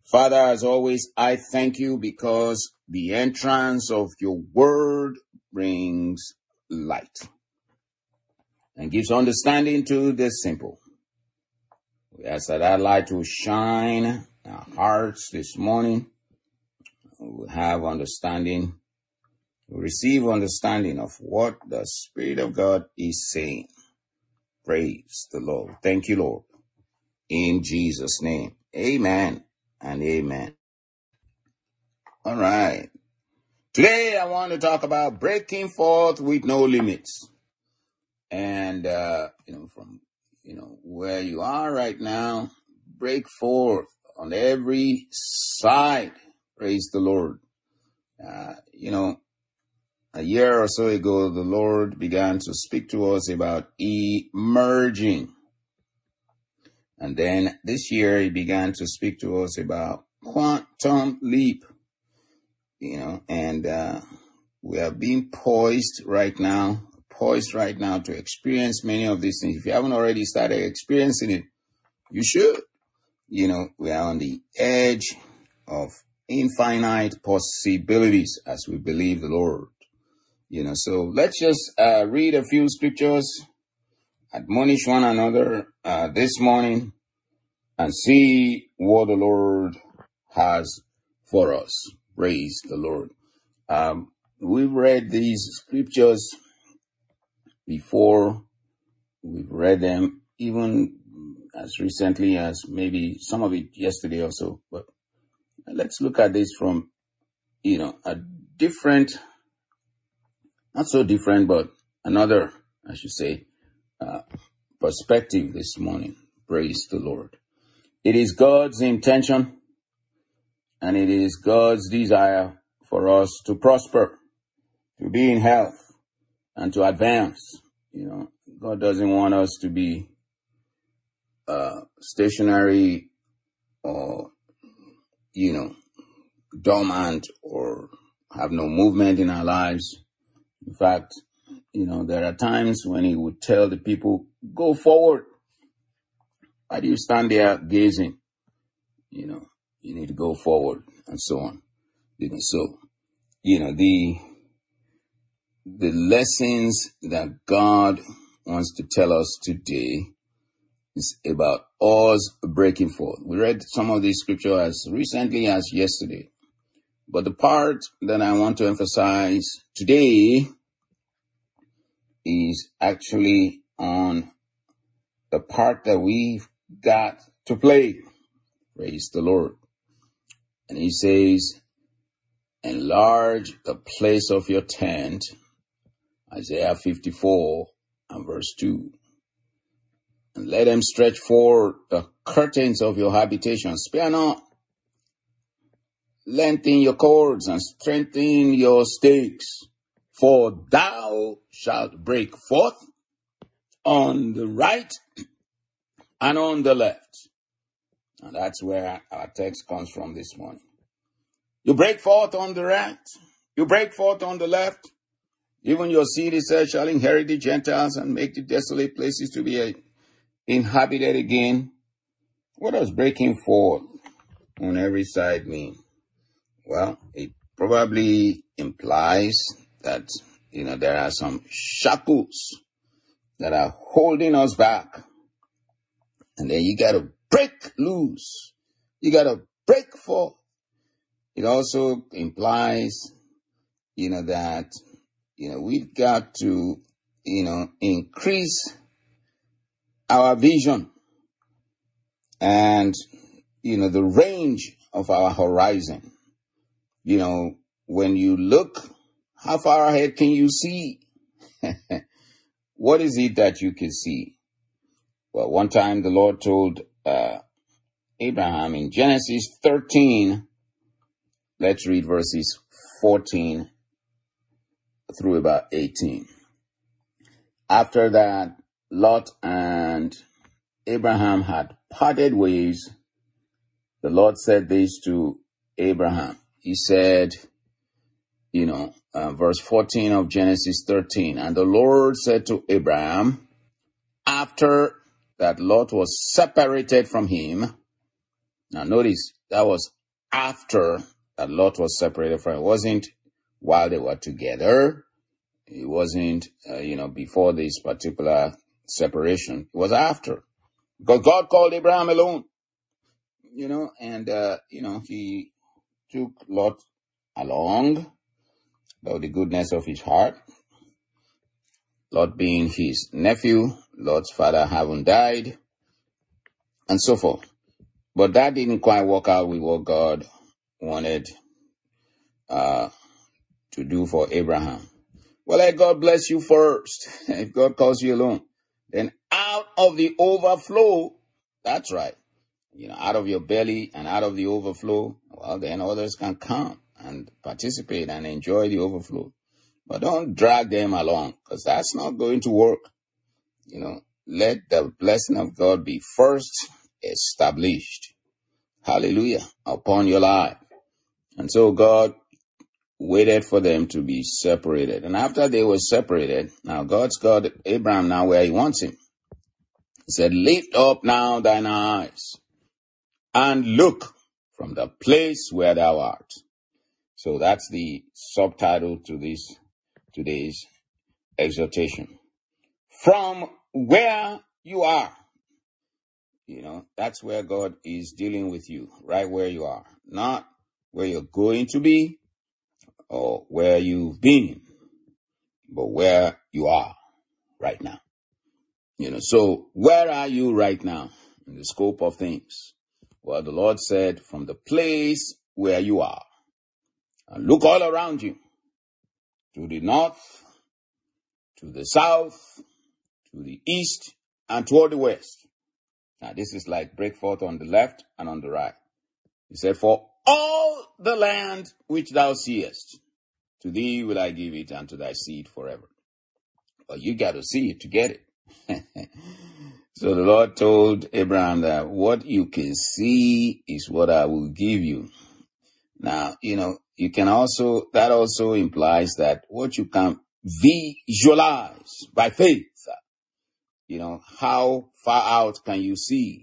Father, as always, I thank you because the entrance of your word brings light and gives understanding to the simple. We ask that light will shine in our hearts this morning. We'll have understanding. We'll receive understanding of what the Spirit of God is saying. Praise the Lord. Thank you, Lord. In Jesus' name, amen and amen. All right. Today, I want to talk about breaking forth with no limits. And, from, where you are right now, break forth on every side. Praise the Lord. A year or so ago, the Lord began to speak to us about emerging. And then this year, he began to speak to us about quantum leap. And we are being poised right now to experience many of these things. If you haven't already started experiencing it, you should. We are on the edge of infinite possibilities as we believe the Lord. So let's just read a few scriptures, admonish one another this morning, and see what the Lord has for us. Praise the Lord. We've read these scriptures before. We've read them even as recently as maybe some of it yesterday or so. But let's look at this from, a different, not so different, but another, I should say, perspective this morning. Praise the Lord. It is God's intention and it is God's desire for us to prosper, to be in health, and to advance. God doesn't want us to be stationary or, dormant or have no movement in our lives. In fact, there are times when he would tell the people, go forward. Why do you stand there gazing? You need to go forward and so on. So, the lessons that God wants to tell us today is about us breaking forth. We read some of these scriptures as recently as yesterday. But the part that I want to emphasize today is actually on the part that we've got to play. Praise the Lord. And he says, enlarge the place of your tent. Isaiah 54 and verse 2. And let them stretch forth the curtains of your habitation. Spare not. Lengthen your cords and strengthen your stakes. For thou shalt break forth on the right and on the left. And that's where our text comes from this morning. You break forth on the right. You break forth on the left. Even your seed, he said, shall inherit the Gentiles and make the desolate places to be inhabited again. What does breaking forth on every side mean? Well, it probably implies that, there are some shackles that are holding us back. And then you got to break loose. You got to break forth. It also implies, that, we've got to, increase our vision and, the range of our horizon. When you look, how far ahead can you see? What is it that you can see? Well, one time the Lord told Abraham in Genesis 13, let's read verses 14 through about 18. After that, Lot and Abraham had parted ways. The Lord said this to Abraham. He said, verse 14 of Genesis 13, and the Lord said to Abraham, after that Lot was separated from him. Now notice, that was after that Lot was separated from him. It wasn't while they were together. It wasn't, before this particular separation. It was after. Because God called Abraham alone, and, he took Lot along by the goodness of his heart. Lot being his nephew, Lot's father having died, and so forth. But that didn't quite work out with what God wanted to do for Abraham. Well, let God bless you first. If God calls you alone, then out of the overflow, that's right, out of your belly and out of the overflow, well, then others can come and participate and enjoy the overflow. But don't drag them along, because that's not going to work. Let the blessing of God be first established. Hallelujah. Upon your life. And so God waited for them to be separated. And after they were separated, now God's got Abraham now where he wants him. He said, lift up now thine eyes and look from the place where thou art. So that's the subtitle to this today's exhortation. From where you are. That's where God is dealing with you, right where you are. Not where you're going to be or where you've been, but where you are right now. So where are you right now in the scope of things? Well, the Lord said, from the place where you are, and look all around you, to the north, to the south, to the east, and toward the west. Now, this is like break forth on the left and on the right. He said, for all the land which thou seest, to thee will I give it, and to thy seed forever. But you got to see it to get it. So the Lord told Abraham that what you can see is what I will give you. Now, you can also, that also implies that what you can visualize by faith, how far out can you see?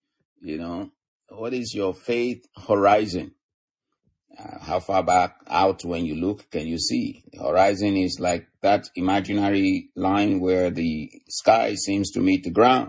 What is your faith horizon? How far back out when you look can you see? The horizon is like that imaginary line where the sky seems to meet the ground.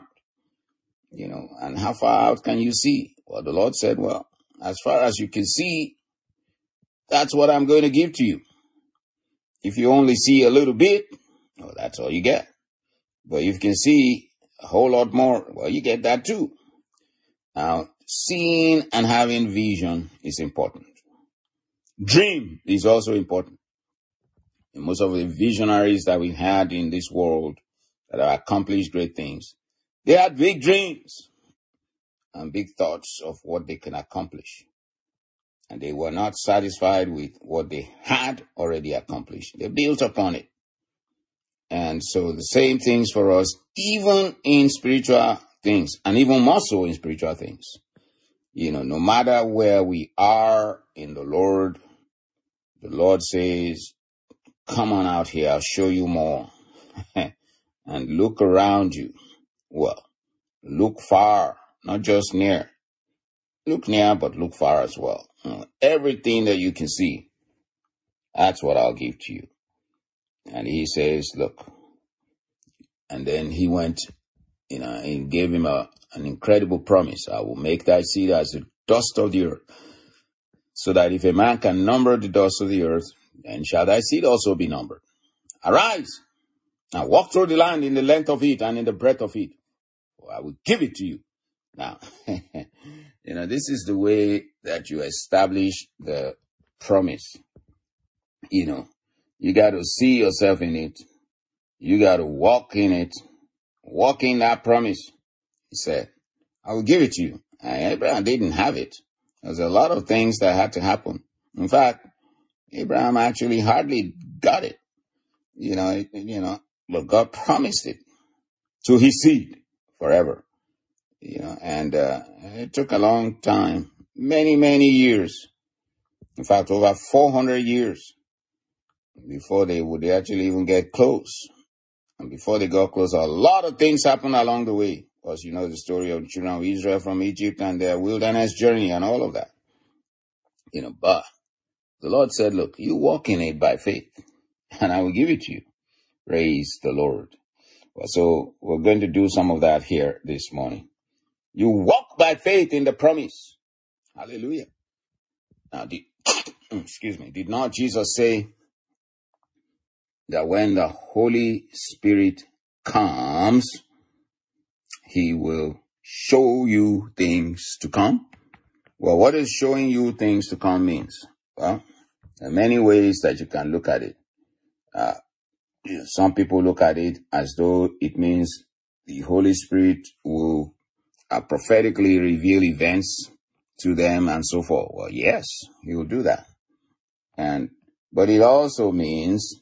And how far out can you see? Well, the Lord said, well, as far as you can see, that's what I'm going to give to you. If you only see a little bit, well, that's all you get. But if you can see a whole lot more, well, you get that too. Now, seeing and having vision is important. Dream is also important. And most of the visionaries that we've had in this world that have accomplished great things, they had big dreams and big thoughts of what they can accomplish. And they were not satisfied with what they had already accomplished. They built upon it. And so the same things for us, even in spiritual things, and even more so in spiritual things. No matter where we are in the Lord says, come on out here, I'll show you more. And look around you. Well, look far, not just near. Look near, but look far as well. Everything that you can see, that's what I'll give to you. And he says, look. And then he went, and gave him an incredible promise. I will make thy seed as the dust of the earth, so that if a man can number the dust of the earth, then shall thy seed also be numbered. Arise, now walk through the land in the length of it and in the breadth of it. I will give it to you. Now, this is the way that you establish the promise. You got to see yourself in it. You got to walk in it. Walk in that promise. He said, I will give it to you. And Abraham didn't have it. There's a lot of things that had to happen. In fact, Abraham actually hardly got it. But God promised it to his seed forever. And it took a long time, many, many years. In fact, over 400 years before they would actually even get close. And before they got close, a lot of things happened along the way. Because the story of the children of Israel from Egypt and their wilderness journey and all of that. But the Lord said, look, you walk in it by faith, and I will give it to you. Praise the Lord. Well, so we're going to do some of that here this morning. You walk by faith in the promise. Hallelujah. Now, did not Jesus say that when the Holy Spirit comes, he will show you things to come? Well, what does showing you things to come means? Well, there are many ways that you can look at it. Some people look at it as though it means the Holy Spirit will prophetically reveal events to them and so forth. Well, yes, he will do that. But it also means,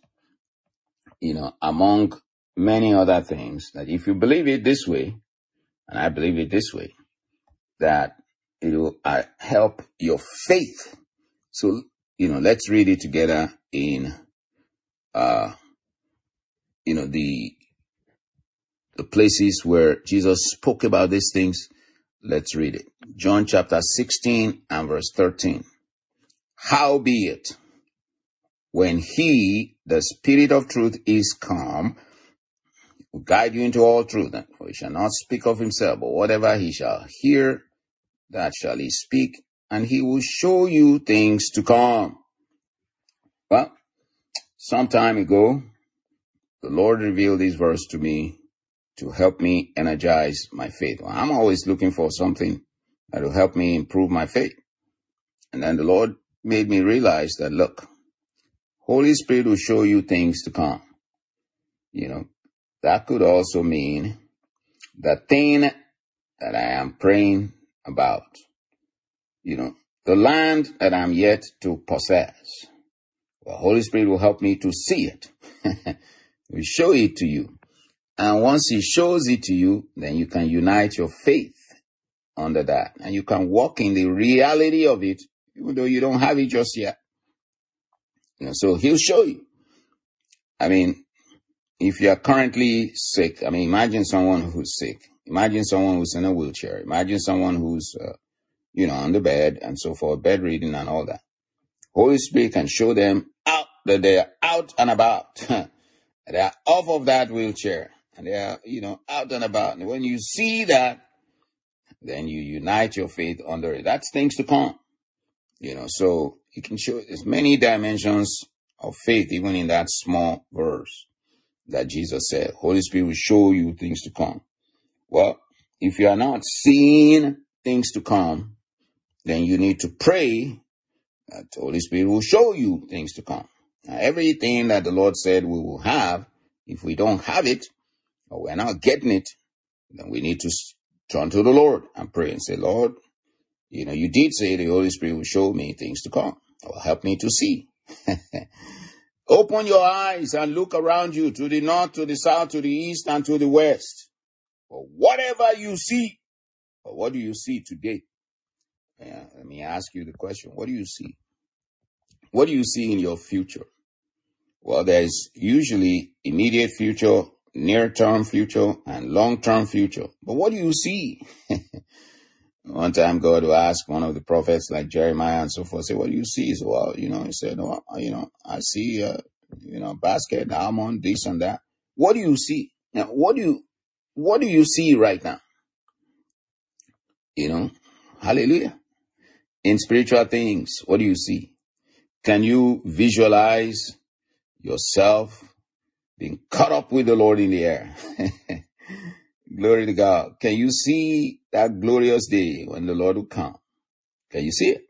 among many other things, that if you believe it this way, and I believe it this way, that it will help your faith. So, let's read it together in, the places where Jesus spoke about these things. Let's read it. John chapter 16 and verse 13. Howbeit, when he, the Spirit of truth, is come, will guide you into all truth. For he shall not speak of himself, but whatever he shall hear, that shall he speak, and he will show you things to come. Well, some time ago, the Lord revealed this verse to me to help me energize my faith. Well, I'm always looking for something that will help me improve my faith. And then the Lord made me realize that, look, Holy Spirit will show you things to come. That could also mean the thing that I am praying about. The land that I'm yet to possess. Well, Holy Spirit will help me to see it. He will show it to you. And once he shows it to you, then you can unite your faith under that. And you can walk in the reality of it, even though you don't have it just yet. So he'll show you. If you are currently sick, imagine someone who's sick. Imagine someone who's in a wheelchair. Imagine someone who's, on the bed and so forth, bedridden and all that. Holy Spirit can show them out that they are out and about. They are off of that wheelchair and they are, out and about. And when you see that, then you unite your faith under it. That's things to come. So he can show there's many dimensions of faith, even in that small verse that Jesus said. Holy Spirit will show you things to come. Well, if you are not seeing things to come, then you need to pray that the Holy Spirit will show you things to come. Now, everything that the Lord said we will have, if we don't have it, or we're not getting it, then we need to turn to the Lord and pray and say, Lord, you did say the Holy Spirit will show me things to come. Or help me to see. Open your eyes and look around you to the north, to the south, to the east, and to the west. For whatever you see, or what do you see today? Let me ask you the question. What do you see? What do you see in your future? Well, there's usually immediate future, near-term future, and long-term future. But what do you see? One time God will ask one of the prophets like Jeremiah and so forth, say, what do you see? So, well, he said, I see, basket, almond, this and that. What do you see? Now, what do you see right now? Hallelujah. In spiritual things, what do you see? Can you visualize yourself being caught up with the Lord in the air? Glory to God. Can you see that glorious day when the Lord will come? Can you see it?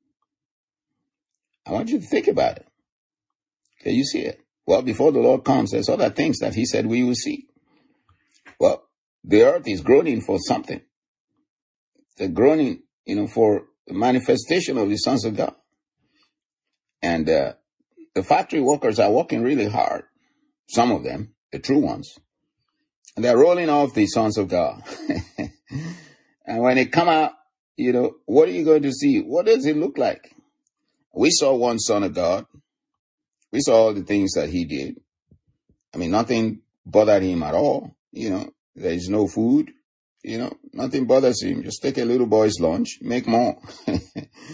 I want you to think about it. Can you see it? Well, before the Lord comes, there's other things that he said we will see. Well, the earth is groaning for something. They're groaning, for the manifestation of the sons of God. And the factory workers are working really hard. Some of them, the true ones. And they're rolling off the sons of God. And when they come out, what are you going to see? What does it look like? We saw one son of God. We saw all the things that he did. Nothing bothered him at all. There is no food. Nothing bothers him. Just take a little boy's lunch, make more.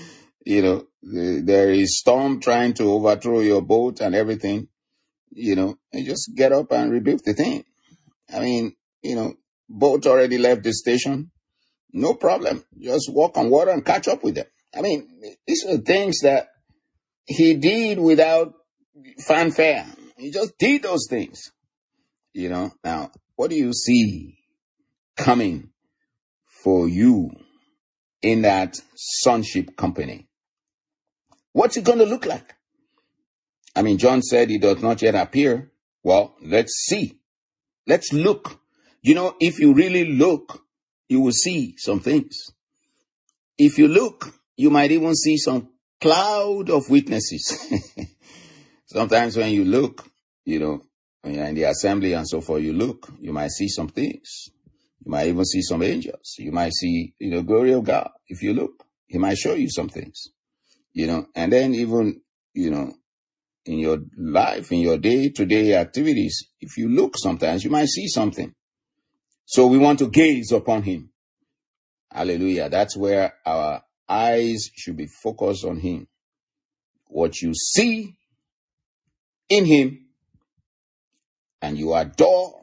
there is storm trying to overthrow your boat and everything, and just get up and rebuke the thing. I mean, boat already left the station. No problem. Just walk on water and catch up with them. I mean, these are things that he did without fanfare. He just did those things. Now, what do you see coming for you in that sonship company? What's it going to look like? I mean, John said it does not yet appear. Well, let's see. Let's look. If you really look, you will see some things. If you look, you might even see some cloud of witnesses. Sometimes when you look, when you're in the assembly and so forth, you might see some things. You might even see some angels. You might see, glory of God. If you look, he might show you some things, and then even, in your life, in your day-to-day activities, if you look sometimes, you might see something. So we want to gaze upon him. Hallelujah. That's where our eyes should be focused on him. What you see in him and you adore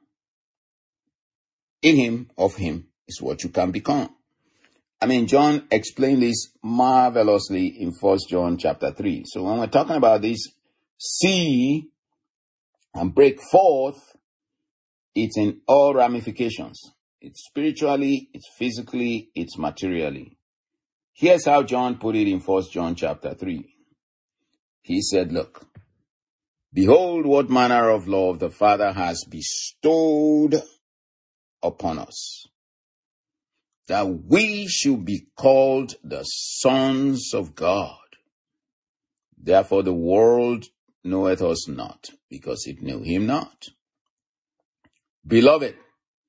in him, of him, is what you can become. I mean, John explained this marvelously in 1 John chapter 3. So when we're talking about this, see and break forth, it's in all ramifications. It's spiritually, it's physically, it's materially. Here's how John put it in 1 John chapter 3. He said, look, behold what manner of love the Father has bestowed upon us, that we should be called the sons of God. Therefore the world knoweth us not, because it knew him not. Beloved,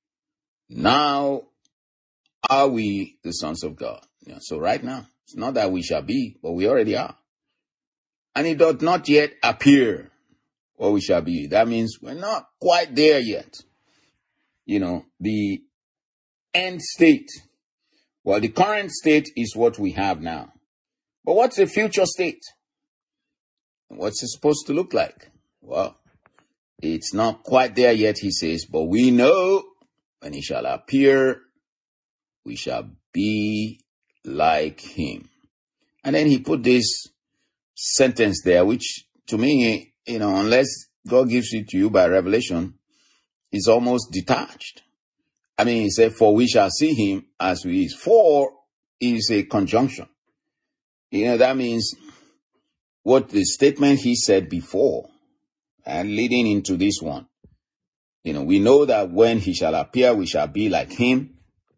now are we the sons of God. So right now, it's not that we shall be, but we already are. And it doth not yet appear what we shall be. That means we're not quite there yet. The end state. Well, the current state is what we have now. But what's the future state? What's it supposed to look like? Well, it's not quite there yet, he says, but we know when he shall appear, we shall be like him. And then he put this sentence there, which to me, unless God gives it to you by revelation, is almost detached. I mean, he said, for we shall see him as he is. For is a conjunction. That means what the statement he said before and leading into this one. We know that when he shall appear, we shall be like him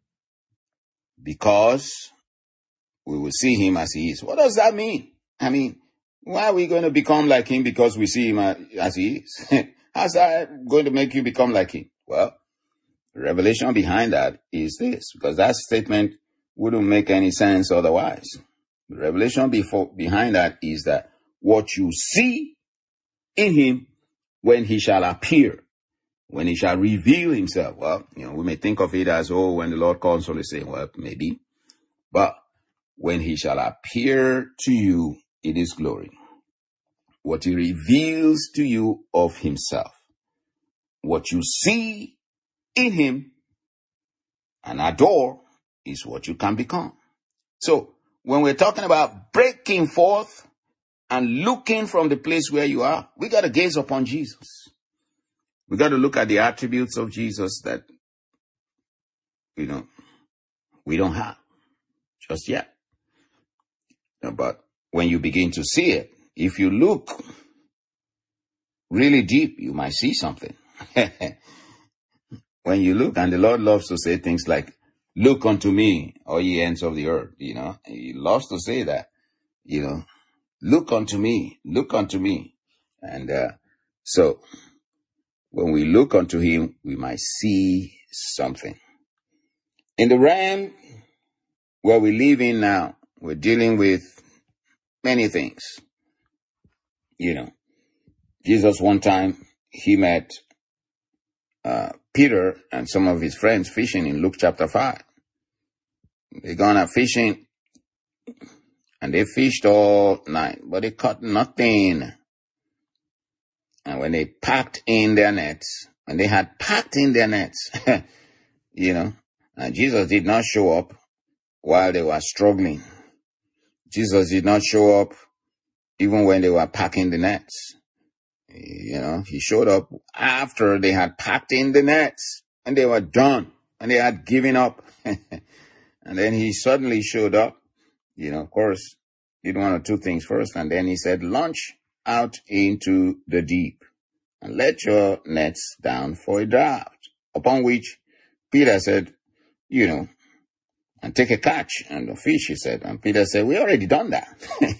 because we will see him as he is. What does that mean? I mean, why are we going to become like him because we see him as he is? How's that going to make you become like him? Well, the revelation behind that is this, because that statement wouldn't make any sense otherwise. The revelation behind that is that what you see in him when he shall appear, when he shall reveal himself. Well, we may think of it as, when the Lord comes, only say, well, maybe. But when he shall appear to you in his glory, what he reveals to you of himself, what you see in him and adore is what you can become. So when we're talking about breaking forth and looking from the place where you are, we got to gaze upon Jesus. We got to look at the attributes of Jesus that, we don't have just yet. But when you begin to see it, if you look really deep, you might see something. When you look, and the Lord loves to say things like, look unto me, all ye ends of the earth, He loves to say that, look unto me, look unto me. And so when we look unto him, we might see something. In the realm where we live in now, we're dealing with many things. Jesus one time, he met Peter and some of his friends fishing in Luke chapter 5. They're gone out fishing, And they fished all night, but they caught nothing. And when they packed in their nets, when they had packed in their nets, and Jesus did not show up while they were struggling. Jesus did not show up even when they were packing the nets. He showed up after they had packed in the nets and they were done and they had given up. And then he suddenly showed up, of course, did one or two things first. And then he said, launch out into the deep and let your nets down for a draught. Upon which Peter said, and take a catch and a fish, he said. And Peter said, we already done that.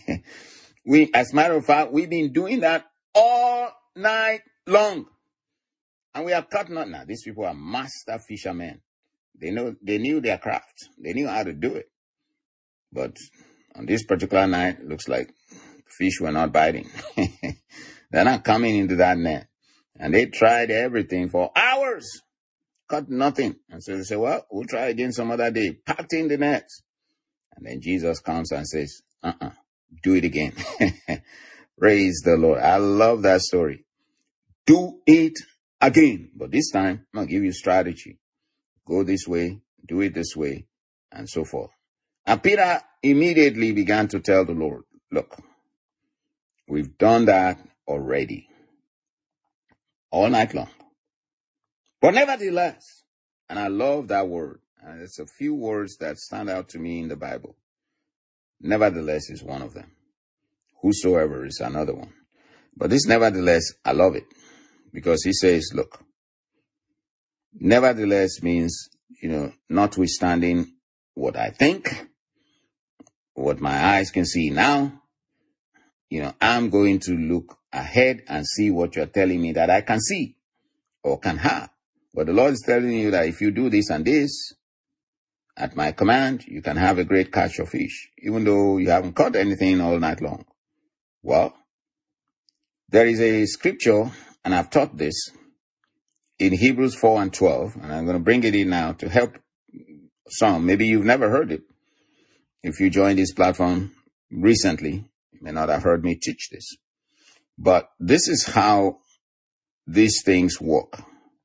As a matter of fact, we've been doing that all night long. And we have caught nothing. Now, these people are master fishermen. They knew their craft. They knew how to do it. But on this particular night, it looks like fish were not biting. They're not coming into that net. And they tried everything for hours. Caught nothing. And so they say, well, we'll try again some other day. Packed in the nets. And then Jesus comes and says, do it again. Praise the Lord. I love that story. Do it again. But this time, I'm going to give you strategy. Go this way, do it this way, and so forth. And Peter immediately began to tell the Lord, look, we've done that already. All night long. But nevertheless, and I love that word, and it's a few words that stand out to me in the Bible. Nevertheless is one of them. Whosoever is another one. But this nevertheless, I love it. Because he says, look, nevertheless means, notwithstanding what I think, what my eyes can see now, I'm going to look ahead and see what you're telling me that I can see or can have. But the Lord is telling you that if you do this and this, at my command, you can have a great catch of fish, even though you haven't caught anything all night long. Well, there is a scripture, and I've taught this, in Hebrews 4:12, and I'm going to bring it in now to help some. Maybe you've never heard it. If you joined this platform recently, you may not have heard me teach this. But this is how these things work.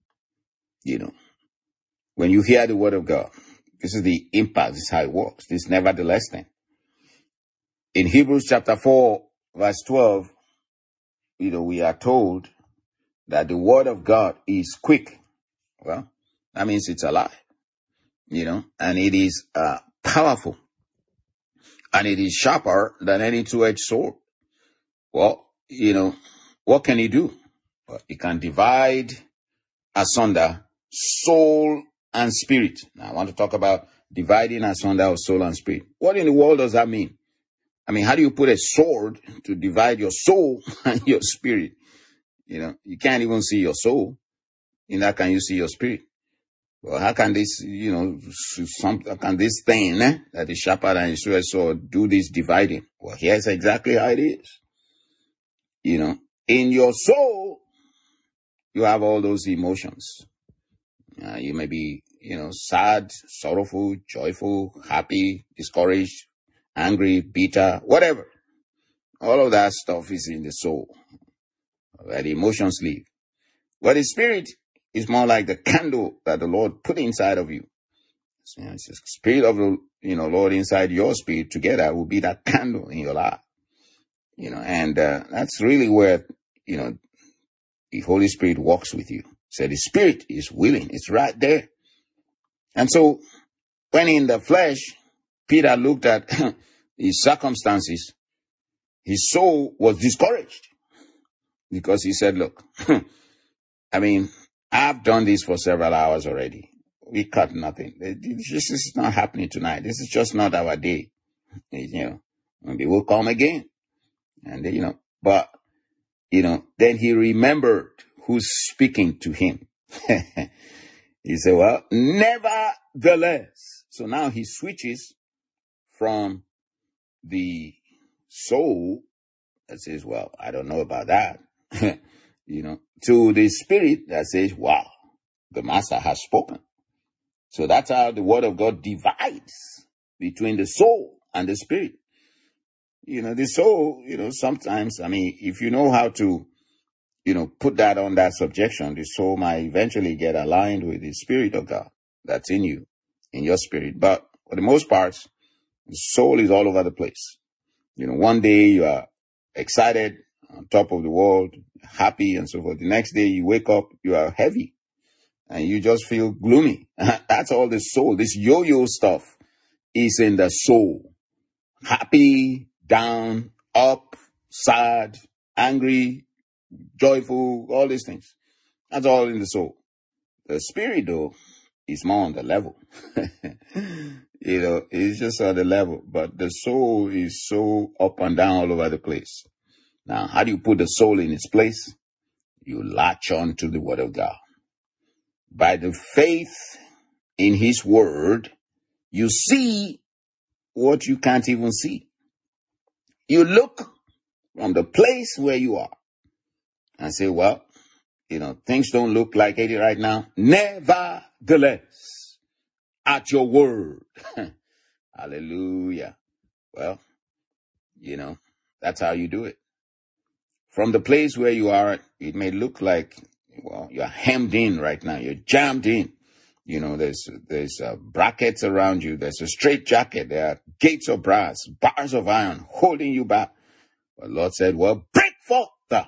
When you hear the word of God, this is the impact, this is how it works. This nevertheless thing. In Hebrews chapter 4, verse 12, we are told that the word of God is quick. Well, that means it's alive, and it is powerful, and it is sharper than any two-edged sword. Well, what can it do? Well, it can divide asunder soul and spirit. Now, I want to talk about dividing asunder of soul and spirit. What in the world does that mean? I mean, how do you put a sword to divide your soul and your spirit? You can't even see your soul. How can you see your spirit? Well, how can this, how can this thing that is sharper than a two-edged sword do this dividing? Well, here's exactly how it is. In your soul, you have all those emotions. You may be, sad, sorrowful, joyful, happy, discouraged, angry, bitter, whatever. All of that stuff is in the soul, where the emotions live. But the spirit is more like the candle that the Lord put inside of you. So, it's the spirit of the, Lord inside your spirit together will be that candle in your life. And that's really where, the Holy Spirit walks with you. So the spirit is willing. It's right there. And so when in the flesh, Peter looked at his circumstances, his soul was discouraged because he said, look, I've done this for several hours already. We caught nothing. This is not happening tonight. This is just not our day. Maybe we'll come again. And, then he remembered who's speaking to him. He said, well, nevertheless. So now he switches from the soul that says, well, I don't know about that, to the spirit that says, wow, the master has spoken. So that's how the word of God divides between the soul and the spirit. the soul, sometimes, if you know how to, put that on that subjection, the soul might eventually get aligned with the Spirit of God that's in you, in your spirit. But for the most part, the soul is all over the place. One day you are excited, on top of the world, happy and so forth. The next day you wake up, you are heavy and you just feel gloomy. That's all the soul. This yo-yo stuff is in the soul. Happy, down, up, sad, angry, joyful, all these things. That's all in the soul. The spirit, though, is more on the level. It's just on the level. But the soul is so up and down all over the place. Now, how do you put the soul in its place? You latch on to the Word of God. By the faith in His Word, you see what you can't even see. You look from the place where you are and say, well, things don't look like it right now. Nevertheless, at your word. Hallelujah. Well, that's how you do it. From the place where you are, it may look like, you're hemmed in right now. You're jammed in. There's brackets around you. There's a straight jacket. There are gates of brass, bars of iron holding you back. But the Lord said, well, break forth.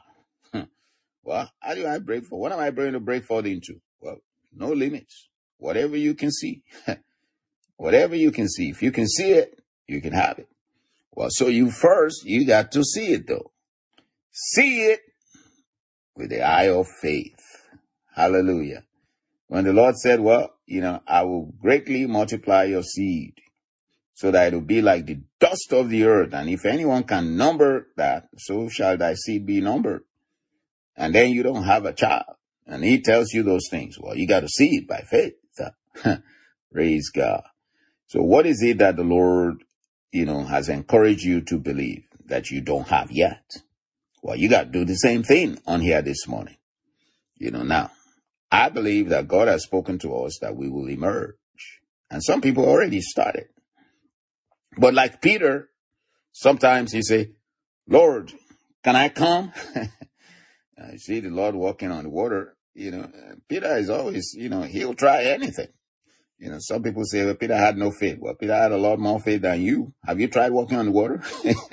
Well, how do I break forth? What am I going to break forth into? Well, no limits. Whatever you can see. Whatever you can see. If you can see it, you can have it. Well, so you got to see it though. See it with the eye of faith. Hallelujah. When the Lord said, well, I will greatly multiply your seed so that it will be like the dust of the earth. And if anyone can number that, so shall thy seed be numbered. And then you don't have a child. And He tells you those things. Well, you got to see it by faith. Praise God. So what is it that the Lord, has encouraged you to believe that you don't have yet? Well, you got to do the same thing on here this morning. Now, I believe that God has spoken to us that we will emerge. And some people already started. But like Peter, sometimes he say, Lord, can I come? You see the Lord walking on the water. Peter is always, he'll try anything. Some people say, well, Peter had no faith. Well, Peter had a lot more faith than you. Have you tried walking on the water?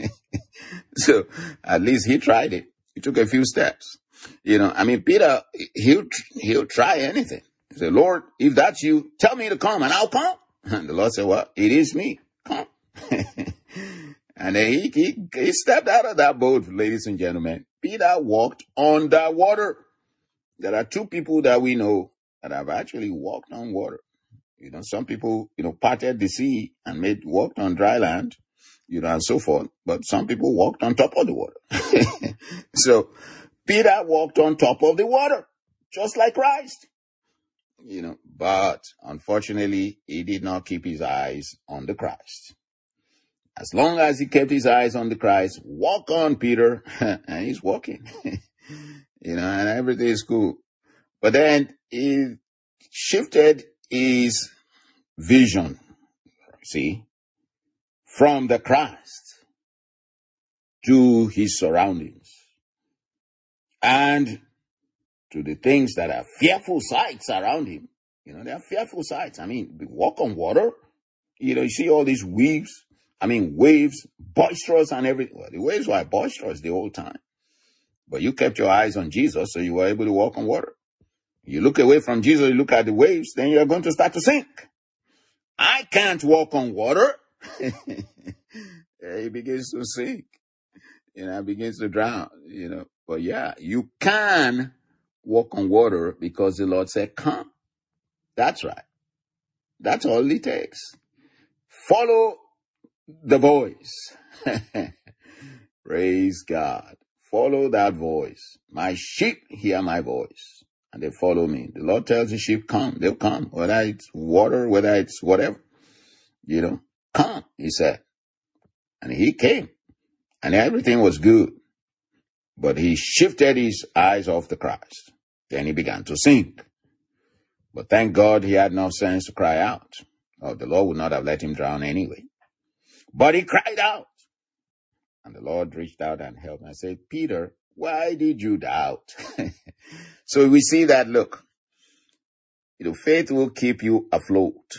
So at least he tried it. He took a few steps. Peter, he'll try anything. He said, Lord, if that's you, tell me to come and I'll come. And the Lord said, well, it is me. Come. And then he stepped out of that boat, ladies and gentlemen. Peter walked on the water. There are two people that we know that have actually walked on water. Some people, parted the sea and walked on dry land, and so forth. But some people walked on top of the water. So Peter walked on top of the water, just like Christ. But unfortunately, he did not keep his eyes on the Christ. As long as he kept his eyes on the Christ, walk on, Peter, and he's walking, and everything is cool. But then he shifted his vision, from the Christ to his surroundings and to the things that are fearful sights around him. There are fearful sights. Walk on water. You see all these waves, boisterous and everything. Well, the waves were boisterous the whole time. But you kept your eyes on Jesus, so you were able to walk on water. You look away from Jesus, you look at the waves, then you're going to start to sink. I can't walk on water. He begins to sink. Begins to drown, But yeah, you can walk on water because the Lord said, come. That's right. That's all it takes. Follow the voice. Praise God. Follow that voice. My sheep hear my voice and they follow me. The Lord tells the sheep, come. They'll come. Whether it's water, whether it's whatever. Come, He said. And He came. And everything was good. But he shifted his eyes off the Christ. Then he began to sink. But thank God he had no sense to cry out. Oh, the Lord would not have let him drown anyway. But he cried out. the Lord reached out and helped me. I said, Peter, why did you doubt? So we see that, look, faith will keep you afloat.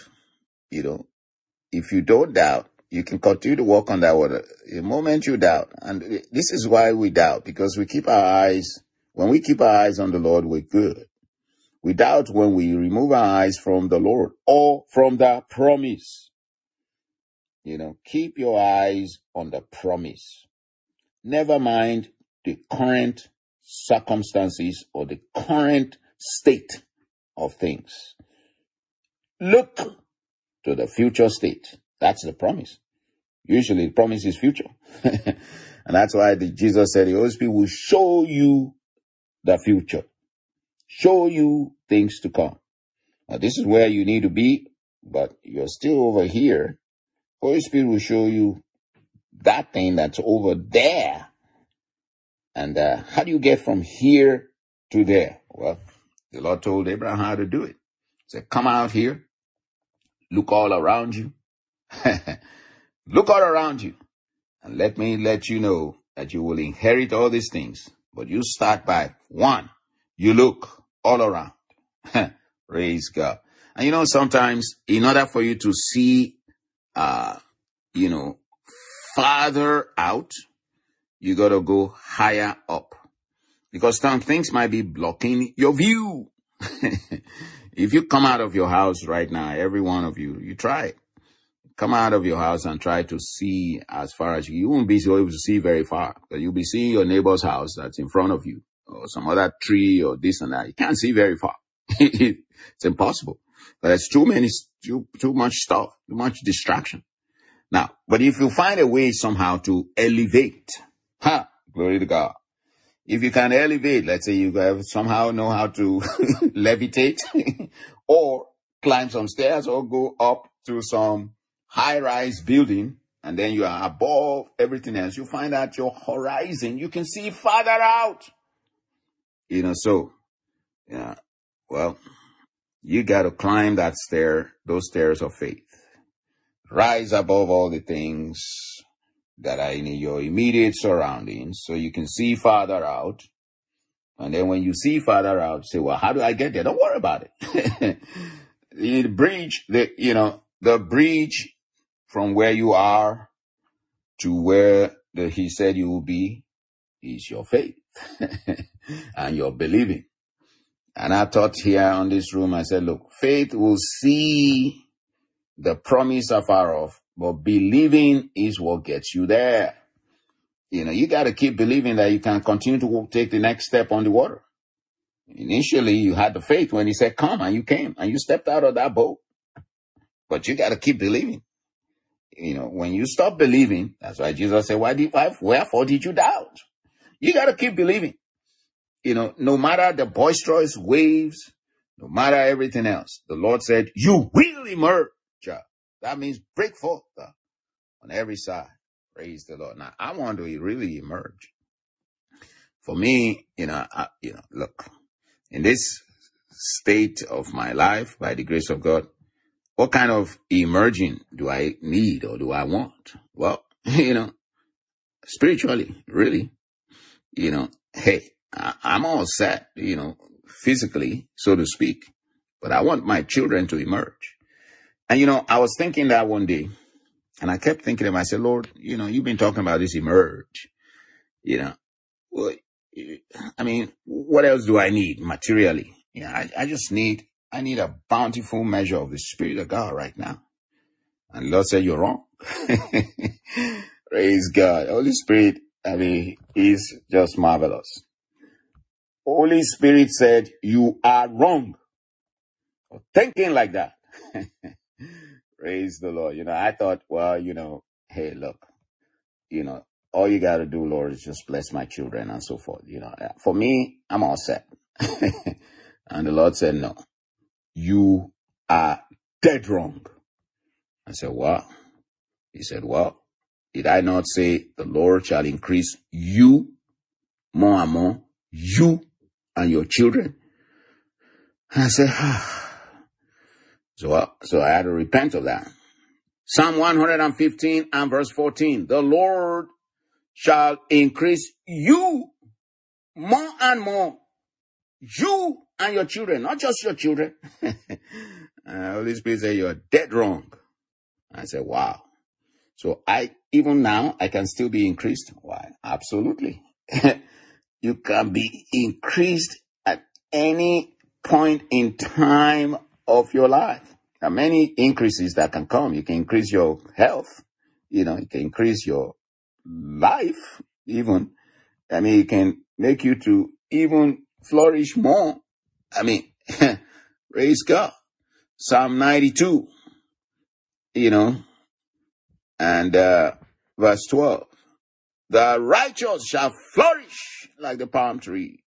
If you don't doubt, you can continue to walk on that water. The moment you doubt, and this is why we doubt, because when we keep our eyes on the Lord, we're good. We doubt when we remove our eyes from the Lord or from the promise. Keep your eyes on the promise. Never mind the current circumstances or the current state of things. Look to the future state. That's the promise. Usually the promise is future. And that's why Jesus said the Holy Spirit will show you the future. Show you things to come. Now this is where you need to be, but you're still over here. Holy Spirit will show you that thing that's over there. And how do you get from here to there? Well, the Lord told Abraham how to do it. He said, come out here. Look all around you. Look all around you. And let me let you know that you will inherit all these things. But you start by 1. You look all around. Praise God. And sometimes in order for you to see, farther out, you got to go higher up. Because some things might be blocking your view. If you come out of your house right now, every one of you try it. Come out of your house and try to see as far as you won't be able to see very far. But you'll be seeing your neighbor's house that's in front of you, or some other tree or this and that. You can't see very far. It's impossible. But there's too much stuff, too much distraction. Now, but if you find a way somehow to elevate, glory to God. If you can elevate, let's say you somehow know how to levitate or climb some stairs or go up to some high-rise building, and then you are above everything else, you find out your horizon, you can see farther out. Well, you got to climb those stairs of faith. Rise above all the things that are in your immediate surroundings so you can see farther out. And then when you see farther out, say, well, how do I get there? Don't worry about it. The bridge from where you are to where he said you will be is your faith and your believing. And I taught here on this room, I said, look, faith will see the promise afar off, but believing is what gets you there. You got to keep believing that you can continue to take the next step on the water. Initially, you had the faith when he said, come, and you came, and you stepped out of that boat. But you got to keep believing. When you stop believing, that's why Jesus said, wherefore did you doubt? You got to keep believing. No matter the boisterous waves, no matter everything else, the Lord said, you will emerge. That means break forth on every side. Praise the Lord. Now, I want to really emerge. For me, look, in this state of my life, by the grace of God, what kind of emerging do I need or do I want? Well, spiritually, really, hey, I'm all set, physically, so to speak, but I want my children to emerge. And, I was thinking that one day, and I kept thinking to myself, Lord, you've been talking about this emerge, well, what else do I need materially? I need a bountiful measure of the Spirit of God right now. And the Lord said, you're wrong. Praise God. Holy Spirit, is just marvelous. Holy Spirit said, you are wrong for thinking like that. Praise the Lord. I thought, well, hey, look, all you got to do, Lord, is just bless my children and so forth. For me, I'm all set. And the Lord said, no, you are dead wrong. I said, wow. He said, well, did I not say the Lord shall increase you more and more, you and your children? And I said, So I had to repent of that. Psalm 115 and verse 14. The Lord shall increase you more and more. You and your children, not just your children. Holy Spirit said, you're dead wrong. I said, wow. So even now, I can still be increased. Why? Absolutely. You can be increased at any point in time of your life. There are many increases that can come. You can increase your health. You can increase your life even. It can make you to even flourish more. Praise God. Psalm 92, and verse 12. The righteous shall flourish like the palm tree.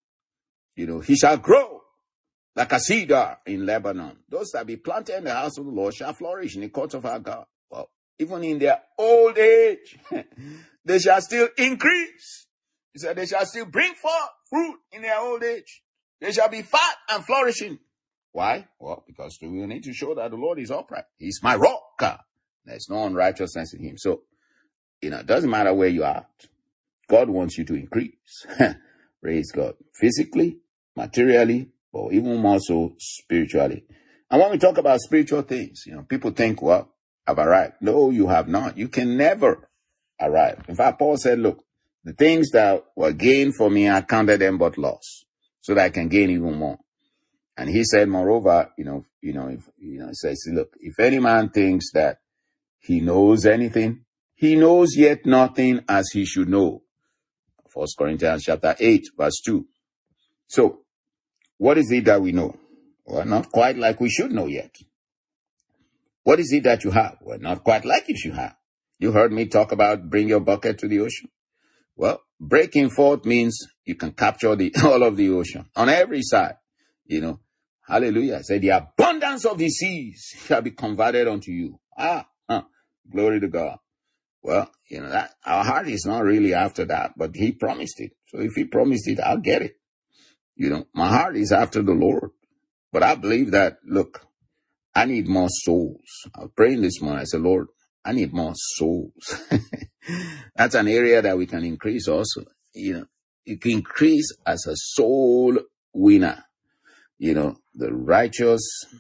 He shall grow like a cedar in Lebanon. Those that be planted in the house of the Lord shall flourish in the courts of our God. Well, even in their old age, they shall still increase. He said they shall still bring forth fruit in their old age. They shall be fat and flourishing. Why? Well, because we need to show that the Lord is upright. He's my rock. There's no unrighteousness in him. So, it doesn't matter where you are. God wants you to increase. Praise God. Physically, materially, or even more so spiritually. And when we talk about spiritual things, people think, well, I've arrived. No, you have not. You can never arrive. In fact, Paul said, look, the things that were gained for me, I counted them but loss, so that I can gain even more. And he said, moreover, he says, look, if any man thinks that he knows anything, he knows yet nothing as he should know. 1 Corinthians chapter 8, verse 2. So, what is it that we know? Well, not quite like we should know yet. What is it that you have? Well, not quite like you should have. You heard me talk about bring your bucket to the ocean. Well, breaking forth means you can capture all of the ocean on every side. Hallelujah. Say the abundance of the seas shall be converted unto you. Glory to God. Well, that our heart is not really after that, but he promised it. So if he promised it, I'll get it. My heart is after the Lord. But I believe that, look, I need more souls. I was praying this morning. I said, Lord, I need more souls. That's an area that we can increase also. You can increase as a soul winner. The righteous,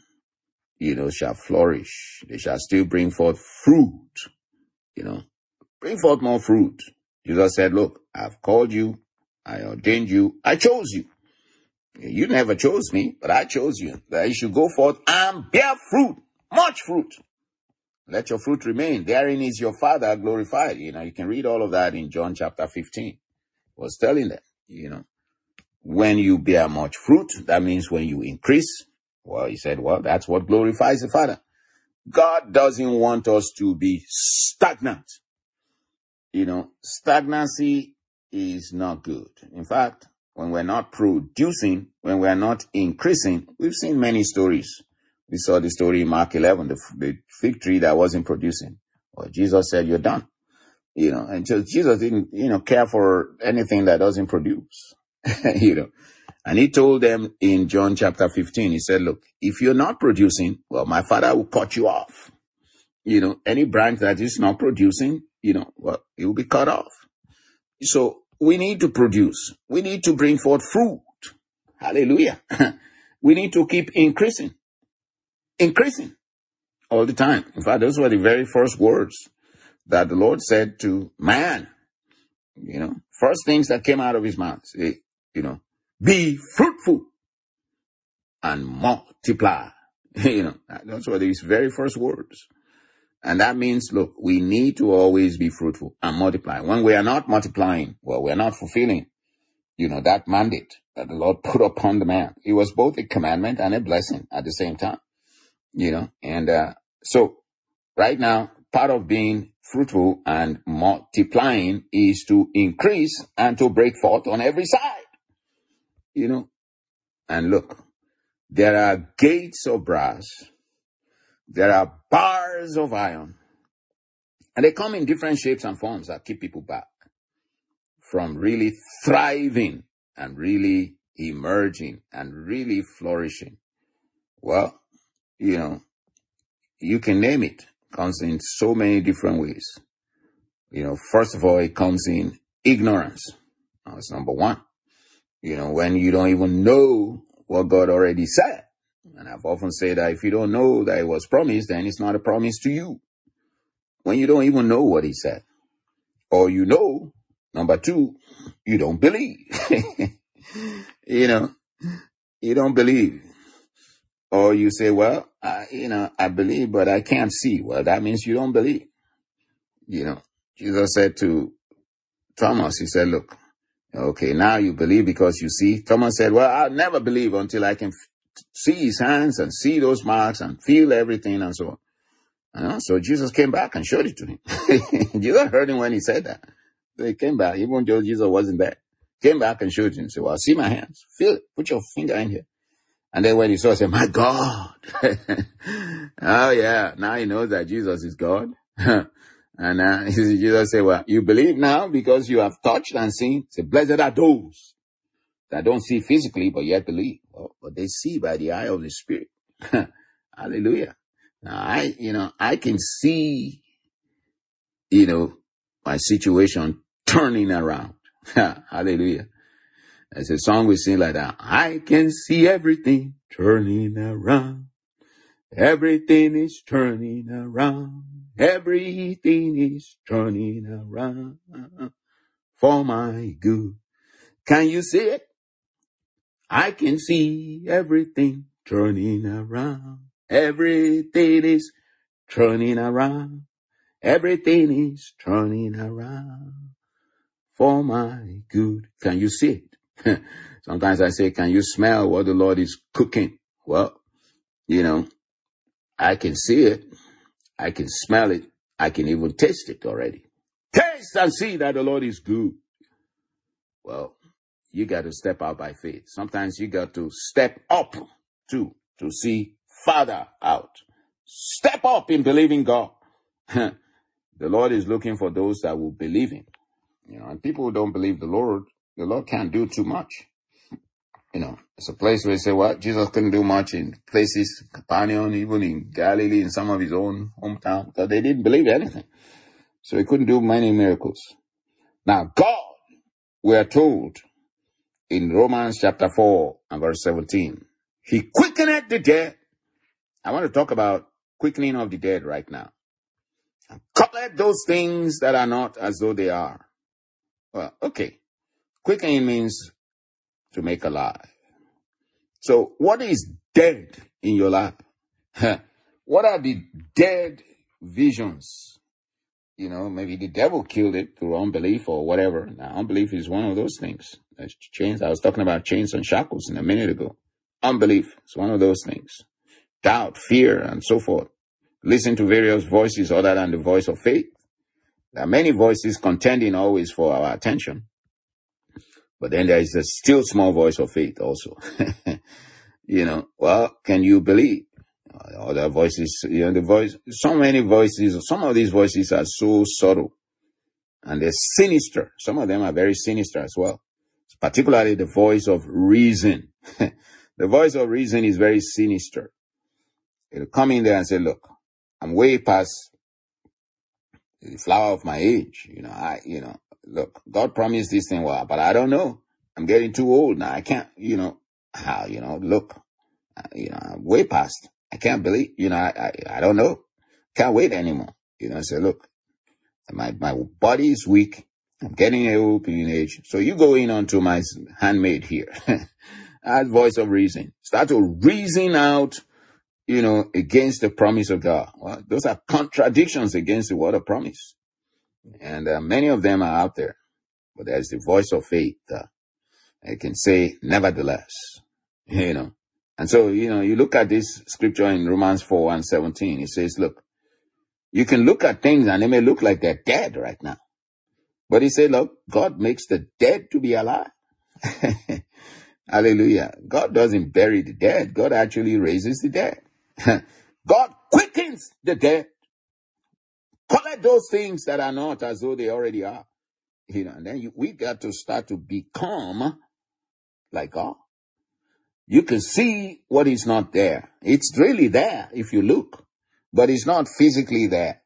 shall flourish. They shall still bring forth fruit. Bring forth more fruit. Jesus said, look, I've called you. I ordained you. I chose you. You never chose me, but I chose you. That you should go forth and bear fruit, much fruit. Let your fruit remain. Therein is your Father glorified. You can read all of that in John chapter 15. He was telling them, when you bear much fruit, that means when you increase. Well, he said, well, that's what glorifies the Father. God doesn't want us to be stagnant. Stagnancy is not good. In fact, when we're not producing, when we're not increasing, we've seen many stories. We saw the story in Mark 11, the fig tree that wasn't producing. Well, Jesus said, you're done. And Jesus didn't, care for anything that doesn't produce, And he told them in John chapter 15, he said, look, if you're not producing, well, my Father will cut you off. Any branch that is not producing, well, it will be cut off. So we need to produce. We need to bring forth fruit. Hallelujah. We need to keep increasing all the time. In fact, those were the very first words that the Lord said to man. First things that came out of his mouth, be fruitful and multiply. Those were his very first words. And that means, look, we need to always be fruitful and multiply. When we are not multiplying, well, we are not fulfilling, that mandate that the Lord put upon the man. It was both a commandment and a blessing at the same time, And so right now, part of being fruitful and multiplying is to increase and to break forth on every side, And look, there are gates of brass. There are bars of iron. And they come in different shapes and forms that keep people back from really thriving and really emerging and really flourishing. Well, you can name it. It comes in so many different ways. First of all, it comes in ignorance. That's number one. When you don't even know what God already said. And I've often said that if you don't know that it was promised, then it's not a promise to you. When you don't even know what he said. Or number two, you don't believe. You don't believe. Or you say, well, I believe, but I can't see. Well, that means you don't believe. Jesus said to Thomas, he said, look, okay, now you believe because you see. Thomas said, well, I'll never believe until I can see his hands and see those marks and feel everything and so on. So Jesus came back and showed it to him. Jesus heard him when he said that. So he came back, even though Jesus wasn't there. Came back and showed him. Said, well, see my hands. Feel it. Put your finger in here. And then when he saw, he said, my God. Oh, yeah. Now he knows that Jesus is God. And Jesus said, well, you believe now because you have touched and seen. He said, blessed are those that don't see physically, but yet believe. Well, but they see by the eye of the Spirit. Hallelujah. Now, I can see, my situation turning around. Hallelujah. There's a song we sing like that. I can see everything turning around. Everything is turning around. Everything is turning around for my good. Can you see it? I can see everything turning around. Everything is turning around. Everything is turning around for my good. Can you see it? Sometimes I say, can you smell what the Lord is cooking? Well, I can see it. I can smell it. I can even taste it already. Taste and see that the Lord is good. Well, you got to step out by faith. Sometimes you got to step up to see farther out. Step up in believing God. The Lord is looking for those that will believe him. And people who don't believe the Lord can't do too much. It's a place where they say, well, Jesus couldn't do much in places, Capernaum, even in Galilee, in some of his own hometown, because they didn't believe anything. So he couldn't do many miracles. Now, God, we are told in Romans chapter 4 and verse 17, he quickeneth the dead. I want to talk about quickening of the dead right now. And calleth those things that are not as though they are. Well, okay. Quickening means to make alive. So what is dead in your life? What are the dead visions? Maybe the devil killed it through unbelief or whatever. Now, unbelief is one of those things. That's chains. I was talking about chains and shackles a minute ago. Unbelief is one of those things. Doubt, fear, and so forth. Listen to various voices other than the voice of faith. There are many voices contending always for our attention. But then there is a still small voice of faith also. Well, can you believe? Other voices, so many voices, some of these voices are so subtle and they're sinister. Some of them are very sinister as well. Particularly the voice of reason. The voice of reason is very sinister. It'll come in there and say, look, I'm way past the flower of my age. Look, God promised this thing, well, but I don't know. I'm getting too old now. I can't, look, I'm way past. I can't believe, I don't know. Can't wait anymore. I say, look, my body is weak. I'm getting old in age. So you go in onto my handmaid here. That voice of reason. Start to reason out, against the promise of God. Well, those are contradictions against the word of promise. And many of them are out there. But there's the voice of faith. It can say, nevertheless, And so, you look at this scripture in Romans 4 and 17. It says, look, you can look at things and they may look like they're dead right now. But he said, look, God makes the dead to be alive. Hallelujah. God doesn't bury the dead. God actually raises the dead. God quickens the dead. Collect those things that are not as though they already are. And then we got to start to become like God. You can see what is not there. It's really there if you look, but it's not physically there.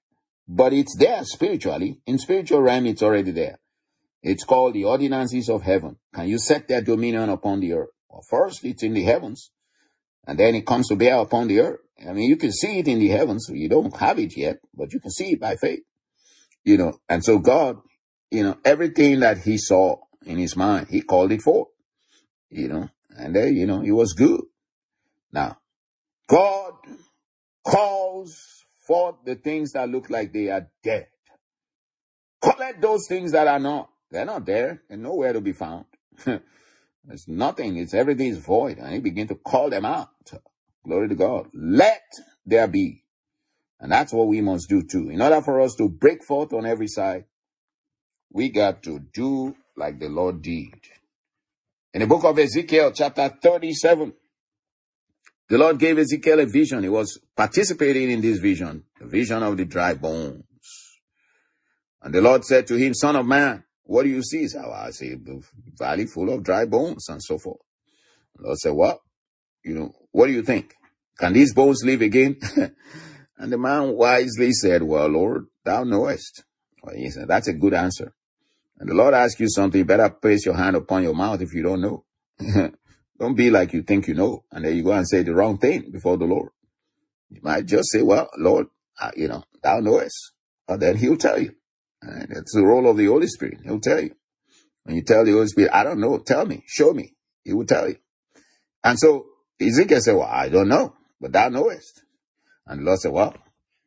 but it's there spiritually. In spiritual realm, it's already there. It's called the ordinances of heaven. Can you set their dominion upon the earth? Well, first, it's in the heavens, and then it comes to bear upon the earth. I mean, you can see it in the heavens. You don't have it yet, but you can see it by faith. And so God, everything that he saw in his mind, he called it forth, and there, it was good. Now, God calls forth the things that look like they are dead. Collect those things that are not. They're not there and nowhere to be found. There's nothing. Everything is void. And he began to call them out. Glory to God. Let there be. And that's what we must do too. In order for us to break forth on every side, we got to do like the Lord did. In the book of Ezekiel, chapter 37, the Lord gave Ezekiel a vision. He was participating in this vision, the vision of the dry bones. And the Lord said to him, Son of man, what do you see? He said, I see a valley full of dry bones and so forth. The Lord said, what do you think? Can these bones live again? And the man wisely said, well, Lord, thou knowest. Well, he said, that's a good answer. And the Lord asks you something, you better place your hand upon your mouth if you don't know. Don't be like you think you know. And then you go and say the wrong thing before the Lord. You might just say, well, Lord, thou knowest. And then he'll tell you. And that's the role of the Holy Spirit. He'll tell you. When you tell the Holy Spirit, I don't know, tell me, show me. He will tell you. And so Ezekiel said, well, I don't know, but thou knowest. And the Lord said, well,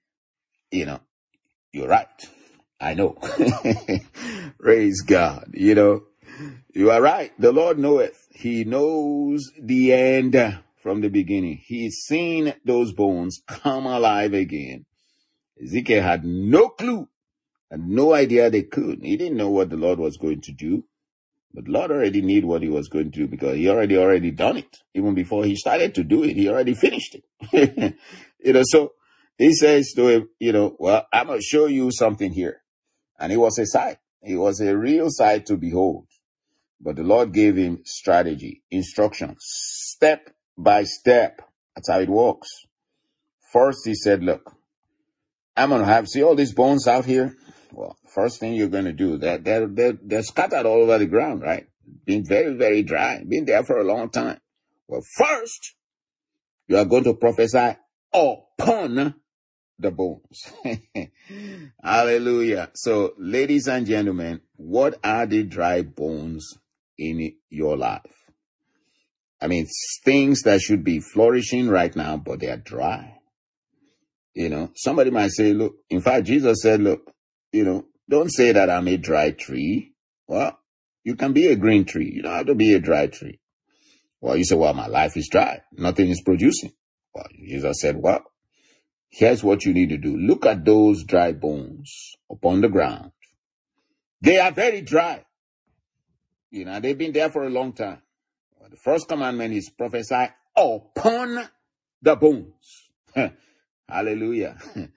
you're right. I know. Praise God. You are right. The Lord knoweth. He knows the end from the beginning. He's seen those bones come alive again. Ezekiel had no clue and no idea they could. He didn't know what the Lord was going to do. But the Lord already knew what he was going to do because he already done it. Even before he started to do it, he already finished it. So he says to him, well, I'm going to show you something here. And it was a sight. It was a real sight to behold. But the Lord gave him strategy, instructions, step by step. That's how it works. First, he said, look, I'm going to see all these bones out here? Well, first thing you're going to do, they're scattered all over the ground, right? Being very, very dry, been there for a long time. Well, first, you are going to prophesy upon the bones. Hallelujah. So, ladies and gentlemen, what are the dry bones in your life? I mean, things that should be flourishing right now, but they are dry. Somebody might say, look, in fact, Jesus said, look, don't say that I'm a dry tree. Well, you can be a green tree. You don't have to be a dry tree. Well, you say, well, my life is dry. Nothing is producing. Well, Jesus said, well, here's what you need to do. Look at those dry bones upon the ground. They are very dry. They've been there for a long time. Well, the first commandment is prophesy upon the bones. Hallelujah.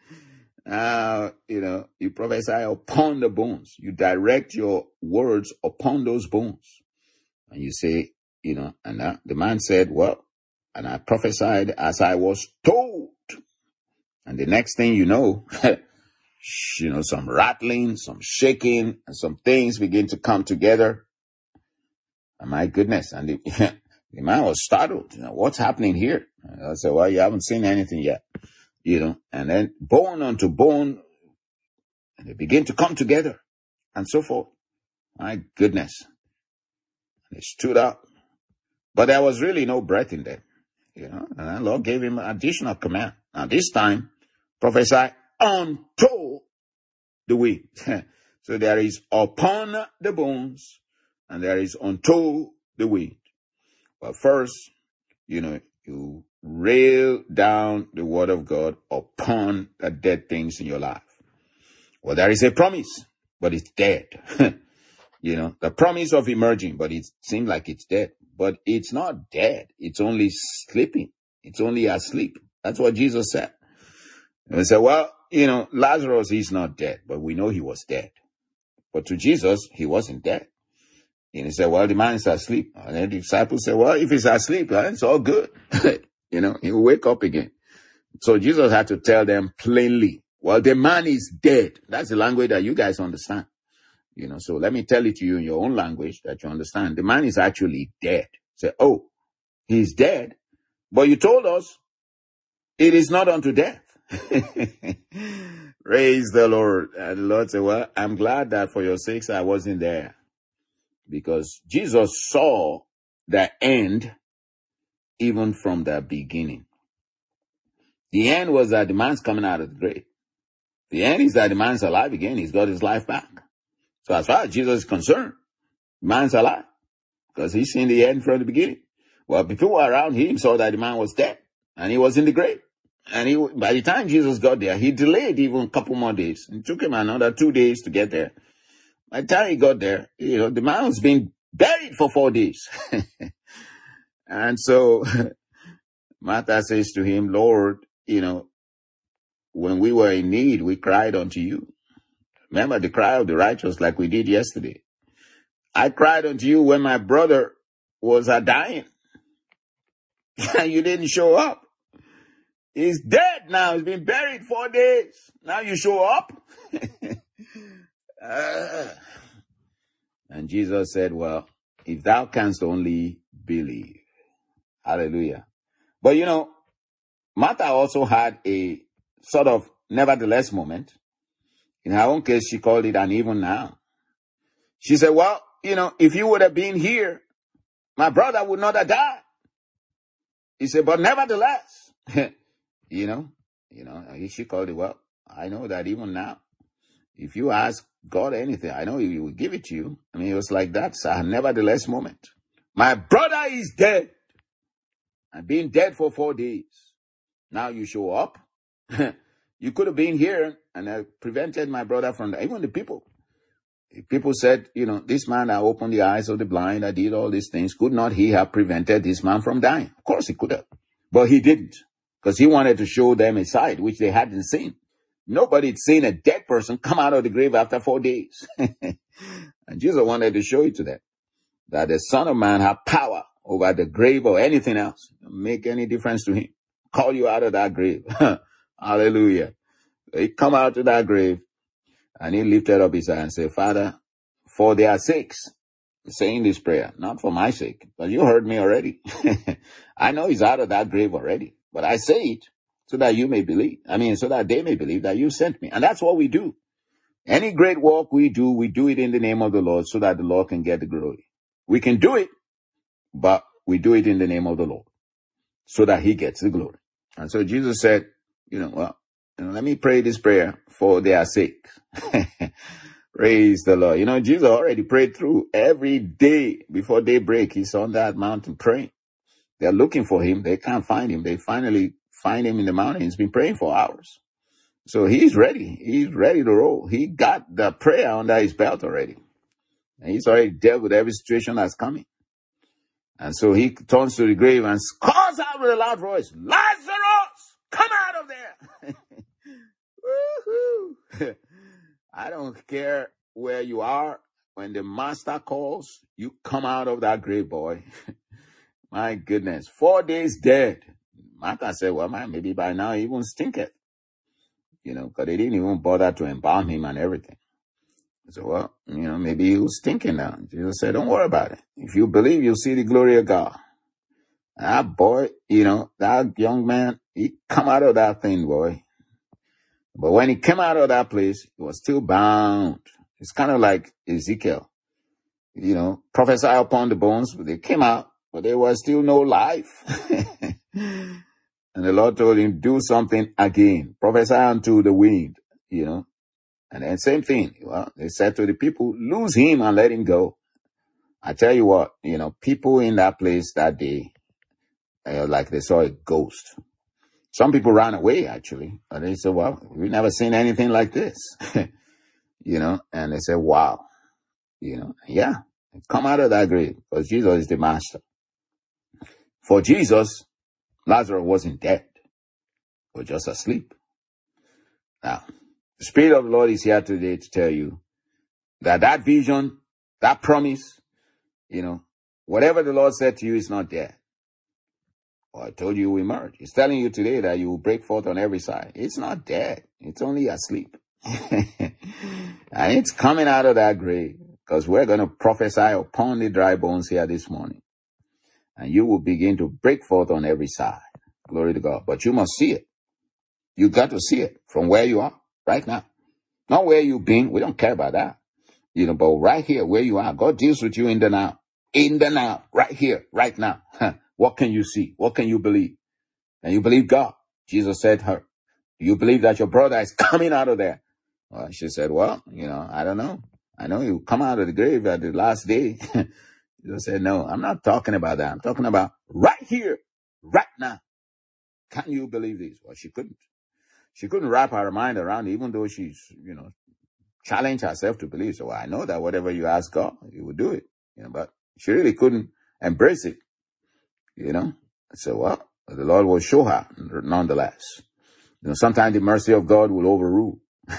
You prophesy upon the bones. You direct your words upon those bones. And you say, and the man said, well, and I prophesied as I was told. And the next thing you know, some rattling, some shaking, and some things begin to come together. And my goodness. And the man was startled. What's happening here? And I said, well, you haven't seen anything yet. And then bone unto bone, and they begin to come together and so forth. My goodness. And they stood up. But there was really no breath in them. And the Lord gave him an additional command. Now this time, prophesy unto the wind. So there is upon the bones and there is unto the wind. But first, you rail down the word of God upon the dead things in your life. Well, there is a promise, but it's dead. The promise of emerging, but it seems like it's dead. But it's not dead. It's only sleeping. It's only asleep. That's what Jesus said. And they said, well, Lazarus is not dead, but we know he was dead. But to Jesus, he wasn't dead. And he said, well, the man is asleep. And then the disciples said, well, if he's asleep, it's all good. He'll wake up again. So Jesus had to tell them plainly Well, the man is dead. That's the language that you guys understand. So let me tell it to you in your own language that you understand. The man is actually dead. Say, oh, he's dead. But you told us it is not unto death. Praise the Lord. And the Lord said, well, I'm glad that for your sakes I wasn't there. Because Jesus saw the end even from the beginning. The end was that the man's coming out of the grave. The end is that the man's alive again. He's got his life back. So as far as Jesus is concerned, the man's alive because he's seen the end from the beginning. Well, people around him saw that the man was dead and he was in the grave. And by the time Jesus got there, he delayed even a couple more days. It took him another 2 days to get there. By the time he got there, the man was being buried for 4 days. And so Martha says to him, Lord, when we were in need, we cried unto you. Remember the cry of the righteous like we did yesterday. I cried unto you when my brother was dying. And you didn't show up. He's dead now. He's been buried 4 days. Now you show up. And Jesus said, well, if thou canst only believe. Hallelujah. But Martha also had a sort of nevertheless moment. In her own case, she called it an even now. She said, well, if you would have been here, my brother would not have died. He said, but nevertheless, she called it, well, I know that even now, if you ask God anything, I know he will give it to you. I mean, it was like that. It's a nevertheless moment. My brother is dead. I've been dead for 4 days. Now you show up. You could have been here and prevented my brother from, even the people. People said, this man that opened the eyes of the blind, that did all these things. Could not he have prevented this man from dying? Of course he could have. But he didn't. Because he wanted to show them a side which they hadn't seen. Nobody had seen a dead person come out of the grave after 4 days. And Jesus wanted to show it to them. That the Son of Man had power over the grave or anything else. Don't make any difference to him. Call you out of that grave. Hallelujah. He come out of that grave. And he lifted up his hand and said, Father, for their sakes, saying this prayer, not for my sake, but you heard me already. I know he's out of that grave already, but I say it so that you may believe. So that they may believe that you sent me. And that's what we do. Any great work we do it in the name of the Lord so that the Lord can get the glory. We can do it, but we do it in the name of the Lord so that he gets the glory. And so Jesus said, let me pray this prayer for their sake. Praise the Lord. Jesus already prayed through every day before daybreak. He's on that mountain praying. They're looking for him. They can't find him. They finally find him in the mountain. He's been praying for hours. So he's ready. He's ready to roll. He got the prayer under his belt already. And he's already dealt with every situation that's coming. And so he turns to the grave and calls out with a loud voice, Lazarus, come out of there. Woo-hoo. I don't care where you are. When the master calls, you come out of that grave, boy. My goodness. 4 days dead. Martha said, well, man, maybe by now he even stinketh. Because they didn't even bother to embalm him and everything. So, well, maybe he was stinking now. Jesus said, don't worry about it. If you believe, you'll see the glory of God. And that boy, that young man, he come out of that thing, boy. But when he came out of that place, he was still bound. It's kind of like Ezekiel. Prophesy upon the bones, but they came out, but there was still no life. And the Lord told him, do something again. Prophesy unto the wind, And then same thing. Well, they said to the people, lose him and let him go. I tell you what, people in that place that day, like they saw a ghost. Some people ran away, actually. And they said, well, we've never seen anything like this. And they said, wow. Yeah, come out of that grave because Jesus is the master. For Jesus, Lazarus wasn't dead, but just asleep. Now, the Spirit of the Lord is here today to tell you that vision, that promise, whatever the Lord said to you is not there. Well, I told you we emerge. It's telling you today that you will break forth on every side. It's not dead. It's only asleep. And it's coming out of that grave, because we're going to prophesy upon the dry bones here this morning. And you will begin to break forth on every side. Glory to God. But you must see it. You got to see it from where you are right now. Not where you've been. We don't care about that. But right here where you are, God deals with you in the now. In the now. Right here, right now. What can you see? What can you believe? Can you believe God? Jesus said to her, do you believe that your brother is coming out of there? Well, she said, well, I don't know. I know he'll come out of the grave at the last day. Jesus said, no, I'm not talking about that. I'm talking about right here, right now. Can you believe this? Well, she couldn't. She couldn't wrap her mind around it, even though she's, challenged herself to believe. So I know that whatever you ask God, He will do it. But she really couldn't embrace it. So well, the Lord will show her nonetheless. Sometimes the mercy of God will overrule.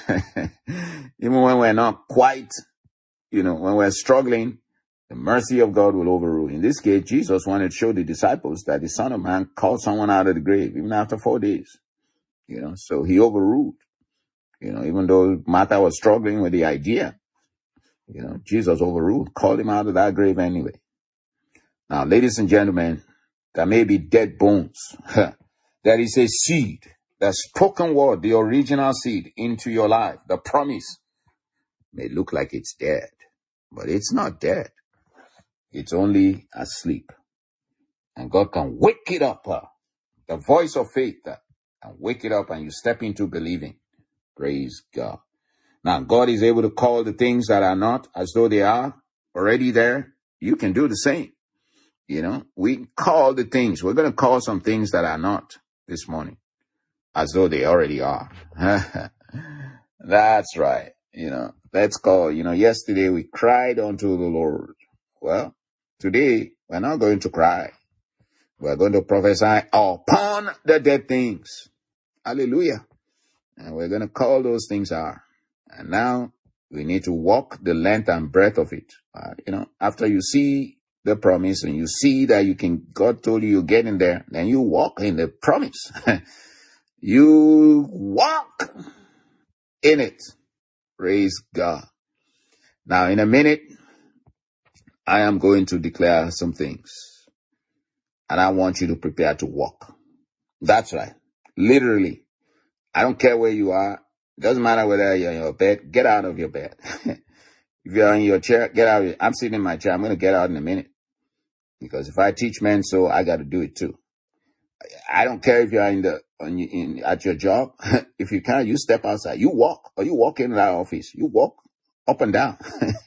Even when we're not quite, when we're struggling, the mercy of God will overrule. In this case, Jesus wanted to show the disciples that the Son of Man called someone out of the grave, even after 4 days. So He overruled. Even though Martha was struggling with the idea, Jesus overruled, called him out of that grave anyway. Now, ladies and gentlemen, there may be dead bones. There is a seed, the spoken word, the original seed into your life. The promise may look like it's dead, but it's not dead. It's only asleep. And God can wake it up, the voice of faith, and wake it up, and you step into believing. Praise God. Now, God is able to call the things that are not as though they are already there. You can do the same. We call the things. We're going to call some things that are not this morning as though they already are. That's right. Let's call. Yesterday we cried unto the Lord. Well, today we're not going to cry. We're going to prophesy upon the dead things. Hallelujah. And we're going to call those things are. And now we need to walk the length and breadth of it. After you see the promise and you see that God told you you're getting there, then you walk in the promise. You walk in it. Praise God. Now, in a minute, I am going to declare some things. And I want you to prepare to walk. That's right. Literally. I don't care where you are. It doesn't matter whether you're in your bed. Get out of your bed. If you're in your chair, get out. I'm sitting in my chair. I'm going to get out in a minute. Because if I teach men so, I got to do it too. I don't care if you're at your job. If you can't, you step outside. You walk, or you walk into that office. You walk up and down.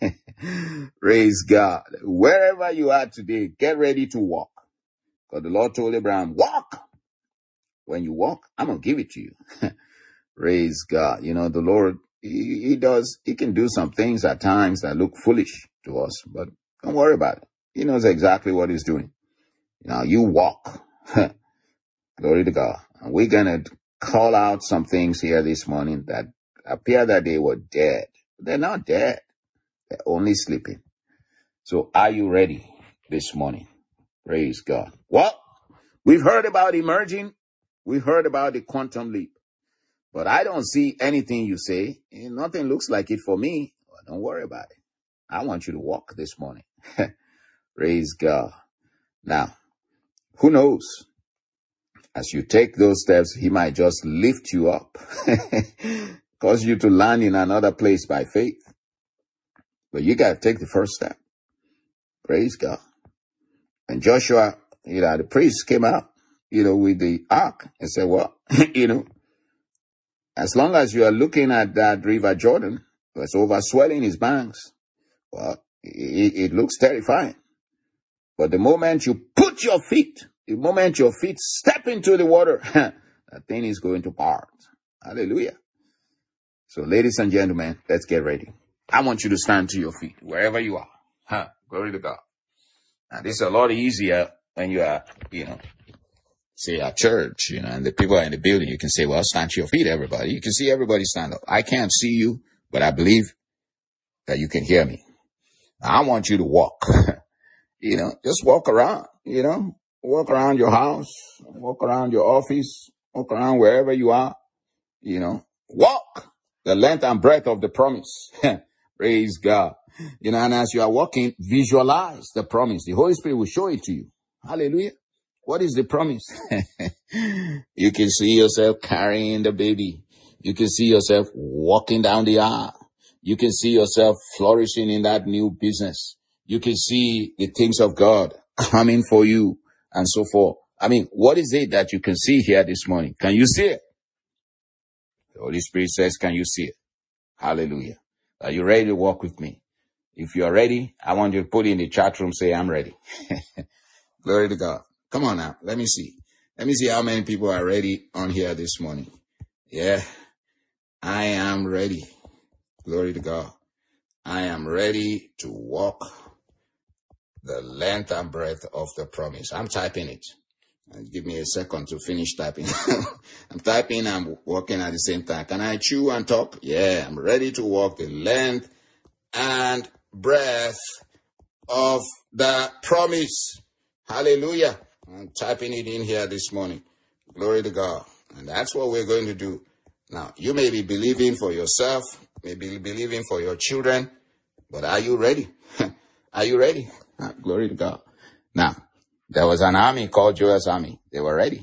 Praise God. Wherever you are today, get ready to walk. Because the Lord told Abraham, walk. When you walk, I'm going to give it to you. Praise God. The Lord, He can do some things at times that look foolish to us, but don't worry about it. He knows exactly what He's doing. Now you walk. Glory to God. And we're going to call out some things here this morning that appear that they were dead. They're not dead. They're only sleeping. So are you ready this morning? Praise God. Well, we've heard about emerging. We've heard about the quantum leap. But I don't see anything you say. Nothing looks like it for me. Well, don't worry about it. I want you to walk this morning. Praise God. Now, who knows? As you take those steps, He might just lift you up, cause you to land in another place by faith. But you got to take the first step. Praise God. And Joshua, the priest came out, with the ark and said, well, as long as you are looking at that river Jordan, it's overswelling its banks, well, it looks terrifying. But the moment you put your feet, step into the water, that thing is going to part. Hallelujah. So, ladies and gentlemen, let's get ready. I want you to stand to your feet, wherever you are. Glory to God. Now, this is a lot easier when you are, say at church, and the people are in the building. You can say, well, stand to your feet, everybody. You can see everybody stand up. I can't see you, but I believe that you can hear me. I want you to walk. Just walk around, Walk around your house, walk around your office, walk around wherever you are, walk the length and breadth of the promise. Praise God. And as you are walking, visualize the promise. The Holy Spirit will show it to you. Hallelujah. What is the promise? You can see yourself carrying the baby. You can see yourself walking down the aisle. You can see yourself flourishing in that new business. You can see the things of God coming for you and so forth. What is it that you can see here this morning? Can you see it? The Holy Spirit says, can you see it? Hallelujah. Are you ready to walk with me? If you're ready, I want you to put in the chat room, say, I'm ready. Glory to God. Come on now. Let me see. Let me see how many people are ready on here this morning. Yeah. I am ready. Glory to God. I am ready to walk the length and breadth of the promise. I'm typing it. Give me a second to finish typing. I'm typing, I'm walking at the same time. Can I chew and talk? Yeah, I'm ready to walk the length and breadth of the promise. Hallelujah. I'm typing it in here this morning. Glory to God. And that's what we're going to do. Now, you may be believing for yourself, maybe believing for your children, but are you ready? Are you ready? Glory to God. Now, there was an army called Joel's army. They were ready.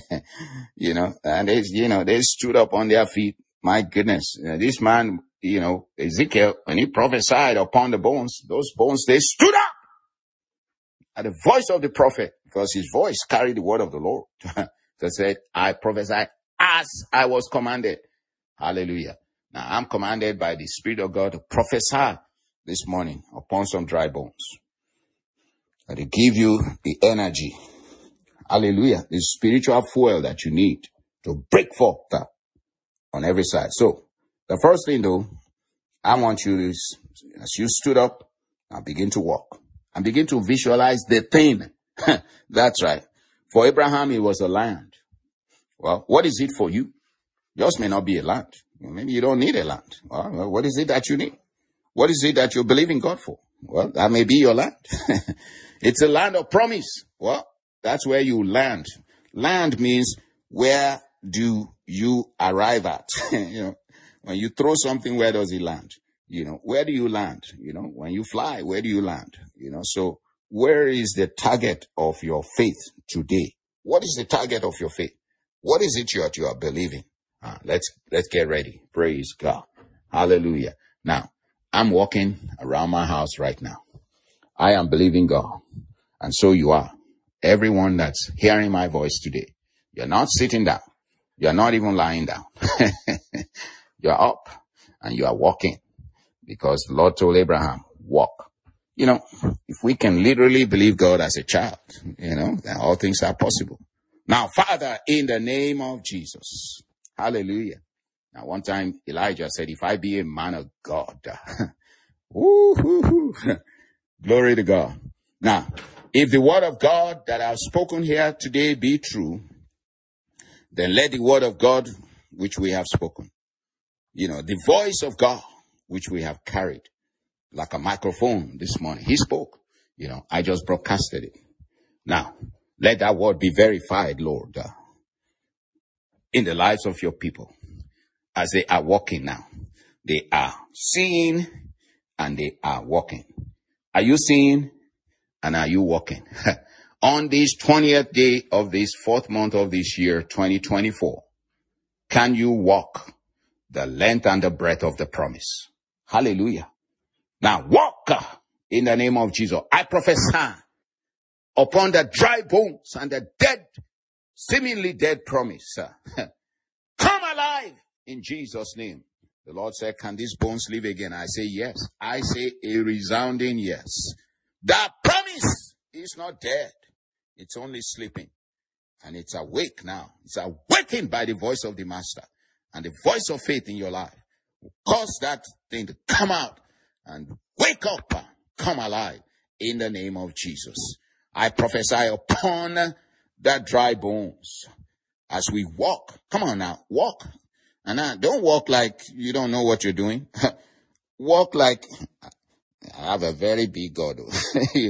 And they stood up on their feet. My goodness. This man, Ezekiel, when he prophesied upon the bones, those bones, they stood up at the voice of the prophet, because his voice carried the word of the Lord. They said, I prophesied as I was commanded. Hallelujah. Now I'm commanded by the Spirit of God to prophesy this morning upon some dry bones. And to give you the energy. Hallelujah. The spiritual fuel that you need to break forth on every side. So the first thing though, I want you to, as you stood up, now begin to walk and begin to visualize the thing. That's right. For Abraham, it was a land. Well, what is it for you? Yours may not be a land. Maybe you don't need a land. Well, what is it that you need? What is it that you're believing God for? Well, that may be your land. It's a land of promise. Well, that's where you land. Land means where do you arrive at? When you throw something, where does it land? Where do you land? When you fly, where do you land? So where is the target of your faith today? What is the target of your faith? What is it you are believing? Let's get ready. Praise God. Hallelujah. Now, I'm walking around my house right now. I am believing God. And so you are. Everyone that's hearing my voice today, you're not sitting down. You're not even lying down. You're up and you are walking, because the Lord told Abraham, walk. If we can literally believe God as a child, then all things are possible. Now, Father, in the name of Jesus. Hallelujah. Now, one time Elijah said, if I be a man of God, glory to God. Now, if the word of God that I've spoken here today be true, then let the word of God which we have spoken, the voice of God which we have carried like a microphone this morning, he spoke, I just broadcasted it. Now, let that word be verified, Lord, in the lives of your people as they are walking now. They are seeing and they are walking. Are you seeing and are you walking? On this 20th day of this 4th month of this year, 2024, can you walk the length and the breadth of the promise? Hallelujah. Now walk in the name of Jesus. I prophesy upon the dry bones and the dead, seemingly dead promise. Come alive in Jesus' name. The Lord said, can these bones live again? I say yes. I say a resounding yes. That promise is not dead. It's only sleeping. And it's awake now. It's awakened by the voice of the Master. And the voice of faith in your life will cause that thing to come out and wake up, come alive in the name of Jesus. I prophesy upon that dry bones as we walk. Come on now, walk. And now, don't walk like you don't know what you're doing. Walk like, I have a very big God.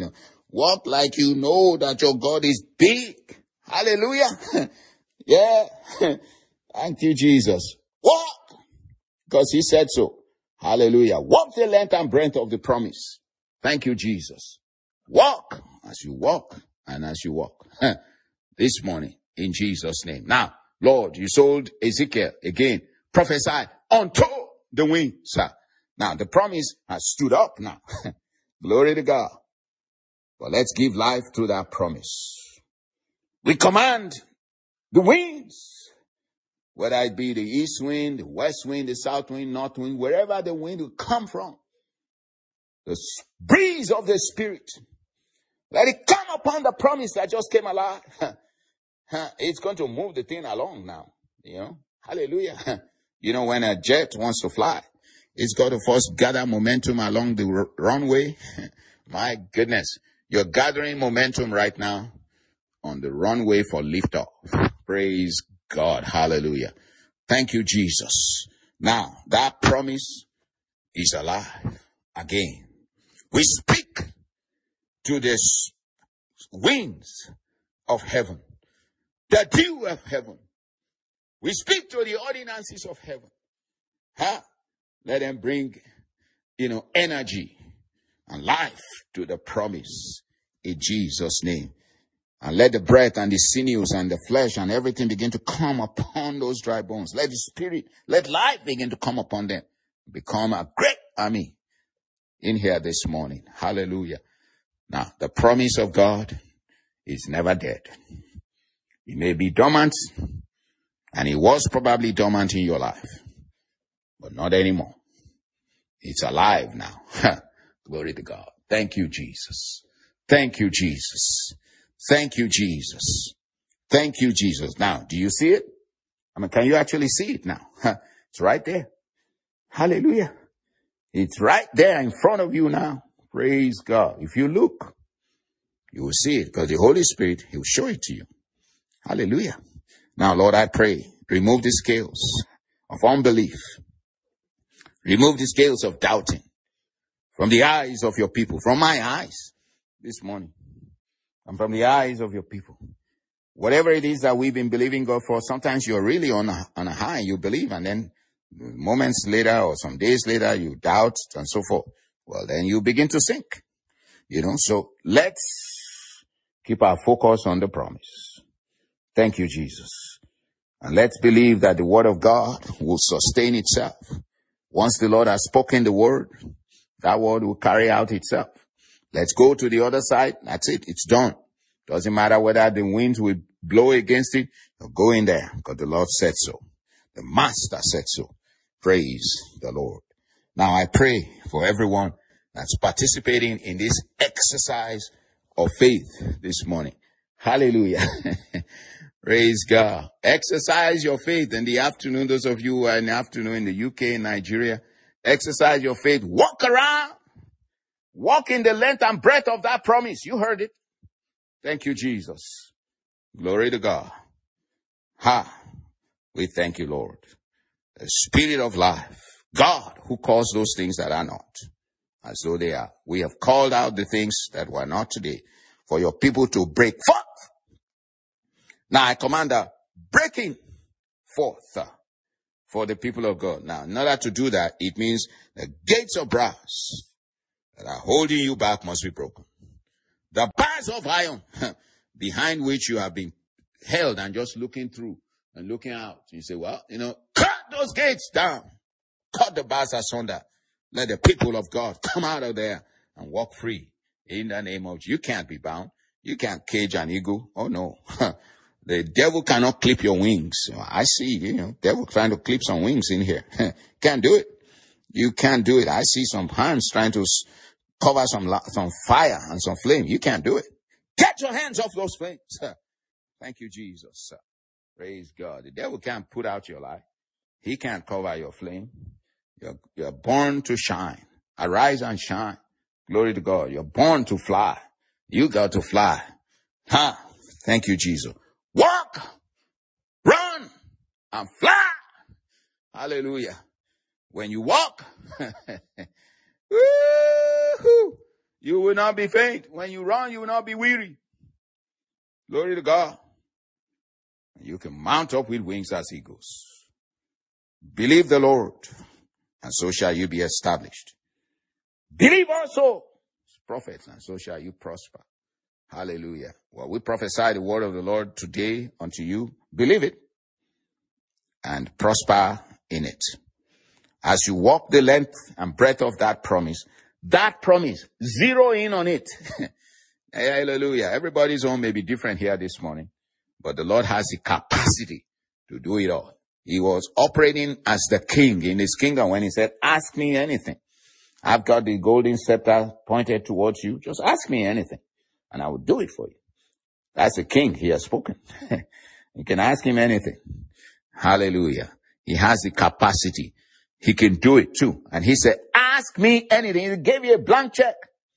Walk like you know that your God is big. Hallelujah. Yeah. Thank you, Jesus. Walk, because he said so. Hallelujah. Walk the length and breadth of the promise. Thank you, Jesus. Walk as you walk and as you walk. This morning, in Jesus' name. Now, Lord, you told Ezekiel again, prophesy unto the winds. Now, the promise has stood up now. Glory to God. But let's give life to that promise. We command the winds, whether it be the east wind, the west wind, the south wind, north wind, wherever the wind will come from, the breeze of the Spirit, let it come upon the promise that just came alive. It's going to move the thing along now. Hallelujah. When a jet wants to fly, it's got to first gather momentum along the runway. My goodness. You're gathering momentum right now on the runway for liftoff. Praise God. Hallelujah. Thank you, Jesus. Now, that promise is alive again. We speak to the winds of heaven, the dew of heaven. We speak to the ordinances of heaven. Let them bring, energy and life to the promise in Jesus' name. And let the breath and the sinews and the flesh and everything begin to come upon those dry bones. Let the Spirit, let life begin to come upon them. Become a great army in here this morning. Hallelujah. Now, the promise of God is never dead. It may be dormant, and it was probably dormant in your life, but not anymore. It's alive now. Glory to God. Thank you, Jesus. Thank you, Jesus. Thank you, Jesus. Thank you, Jesus. Now, do you see it? Can you actually see it now? It's right there. Hallelujah. It's right there in front of you now. Praise God. If you look, you will see it, because the Holy Spirit, He will show it to you. Hallelujah. Now, Lord, I pray, remove the scales of unbelief. Remove the scales of doubting from the eyes of your people, from my eyes this morning, and from the eyes of your people. Whatever it is that we've been believing God for, sometimes you're really on a high, you believe, and then moments later or some days later, you doubt and so forth. Well, then you begin to sink, So let's keep our focus on the promise. Thank you, Jesus. And let's believe that the word of God will sustain itself. Once the Lord has spoken the word, that word will carry out itself. Let's go to the other side. That's it. It's done. Doesn't matter whether the winds will blow against it. You'll go in there, because the Lord said so. The Master said so. Praise the Lord. Now I pray for everyone that's participating in this exercise of faith this morning. Hallelujah. Praise God. Exercise your faith in the afternoon. Those of you who are in the afternoon in the UK, Nigeria, exercise your faith. Walk around. Walk in the length and breadth of that promise. You heard it. Thank you, Jesus. Glory to God. We thank you, Lord. The Spirit of life. God who calls those things that are not as though they are. We have called out the things that were not today for your people to break forth. Now I command a breaking forth for the people of God. Now, in order to do that, it means the gates of brass that are holding you back must be broken. The bars of iron behind which you have been held and just looking through and looking out. You say, well, cut those gates down. Cut the bars asunder. Let the people of God come out of there and walk free in the name of Jesus. You can't be bound. You can't cage an eagle. Oh no. The devil cannot clip your wings. I see, devil trying to clip some wings in here. Can't do it. You can't do it. I see some hands trying to cover some fire and some flame. You can't do it. Get your hands off those flames. Thank you, Jesus. Praise God. The devil can't put out your light. He can't cover your flame. You're born to shine. Arise and shine. Glory to God. You're born to fly. You got to fly. Thank you, Jesus. Walk, run, and fly. Hallelujah. When you walk, You will not be faint. When you run, you will not be weary. Glory to God. You can mount up with wings as eagles. Believe the Lord, and so shall you be established. Believe also, prophets, and so shall you prosper. Hallelujah. Well, we prophesy the word of the Lord today unto you. Believe it and prosper in it. As you walk the length and breadth of that promise, zero in on it. Hallelujah. Everybody's own may be different here this morning, but the Lord has the capacity to do it all. He was operating as the king in his kingdom when he said, ask me anything. I've got the golden scepter pointed towards you. Just ask me anything and I will do it for you. That's the king. He has spoken. You can ask him anything. Hallelujah. He has the capacity. He can do it too. And he said, ask me anything. He gave you a blank check.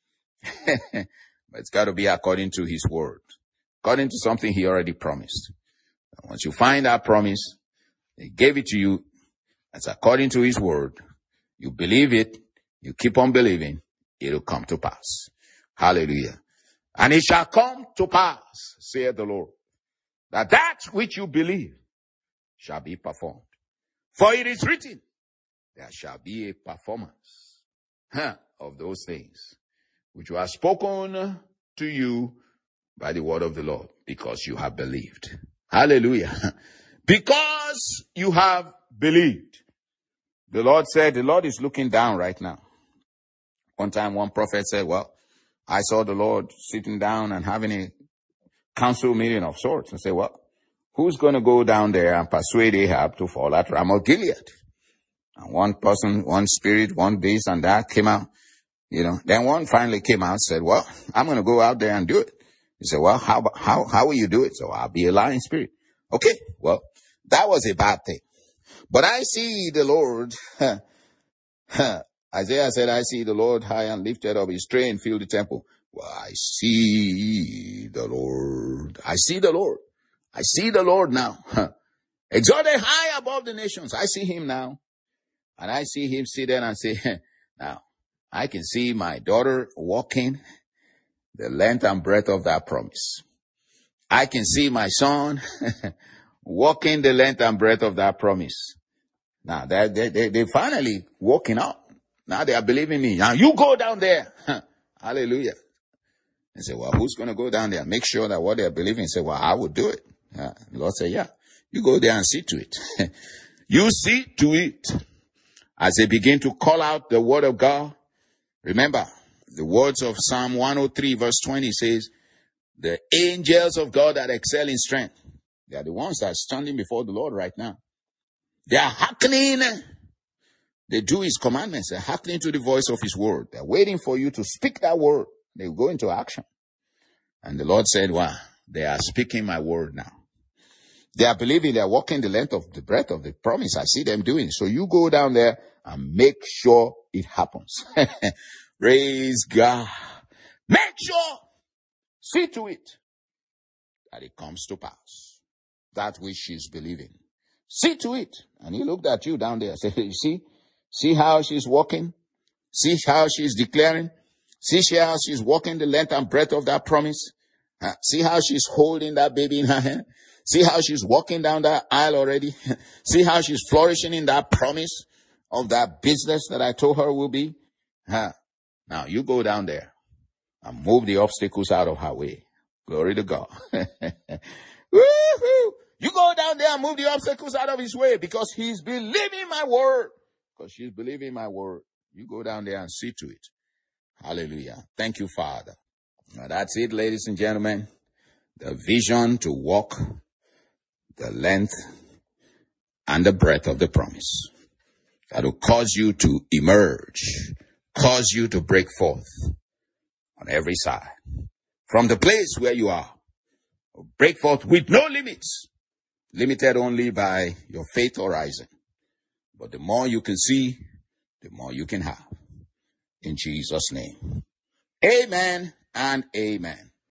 But it's got to be according to his word. According to something he already promised. And once you find that promise, he gave it to you. That's according to his word. You believe it. You keep on believing. It'll come to pass. Hallelujah. And it shall come to pass, saith the Lord, that which you believe shall be performed. For it is written, there shall be a performance of those things which were spoken to you by the word of the Lord, because you have believed. Hallelujah. Because you have believed. The Lord said, the Lord is looking down right now. One time one prophet said, well, I saw the Lord sitting down and having a council meeting of sorts, and say, well, who's going to go down there and persuade Ahab to fall at Ramoth Gilead? And one person, one spirit, one this and that came out, Then one finally came out and said, well, I'm going to go out there and do it. He said, well, how will you do it? So I'll be a lying spirit. Okay, well, that was a bad thing. But I see the Lord, Isaiah said, I see the Lord high and lifted up, his train filled the temple. Well, I see the Lord. I see the Lord. I see the Lord now. Exalted high above the nations. I see him now. And I see him seated and say, now, I can see my daughter walking the length and breadth of that promise. I can see my son walking the length and breadth of that promise. Now, they finally walking up. Now they are believing me. Now you go down there. Hallelujah. They say, well, who's going to go down there? Make sure that what they are believing. Say, well, I will do it. The Lord said, yeah, you go there and see to it. You see to it. As they begin to call out the word of God, remember the words of Psalm 103 verse 20 says, the angels of God that excel in strength, they are the ones that are standing before the Lord right now. They are hearkening. They do his commandments. They're hearkening to the voice of his word. They're waiting for you to speak that word. They go into action. And the Lord said, wow, they are speaking my word now. They are believing, they are walking the length of the breadth of the promise. I see them doing it. So you go down there and make sure it happens. Praise God. Make sure. See to it that it comes to pass. That which she's believing. See to it. And he looked at you down there and said, you see? See how she's walking? See how she's declaring? See how she's walking the length and breadth of that promise? See how she's holding that baby in her hand? See how she's walking down that aisle already? See how she's flourishing in that promise of that business that I told her will be? Now you go down there and move the obstacles out of her way. Glory to God. Woo-hoo. You go down there and move the obstacles out of his way because he's believing my word. Because she's believing my word. You go down there and see to it. Hallelujah. Thank you, Father. Now that's it, ladies and gentlemen. The vision to walk the length and the breadth of the promise. That will cause you to emerge. Cause you to break forth on every side. From the place where you are. Break forth with no limits. Limited only by your faith horizon. But the more you can see, the more you can have. In Jesus' name. Amen and amen.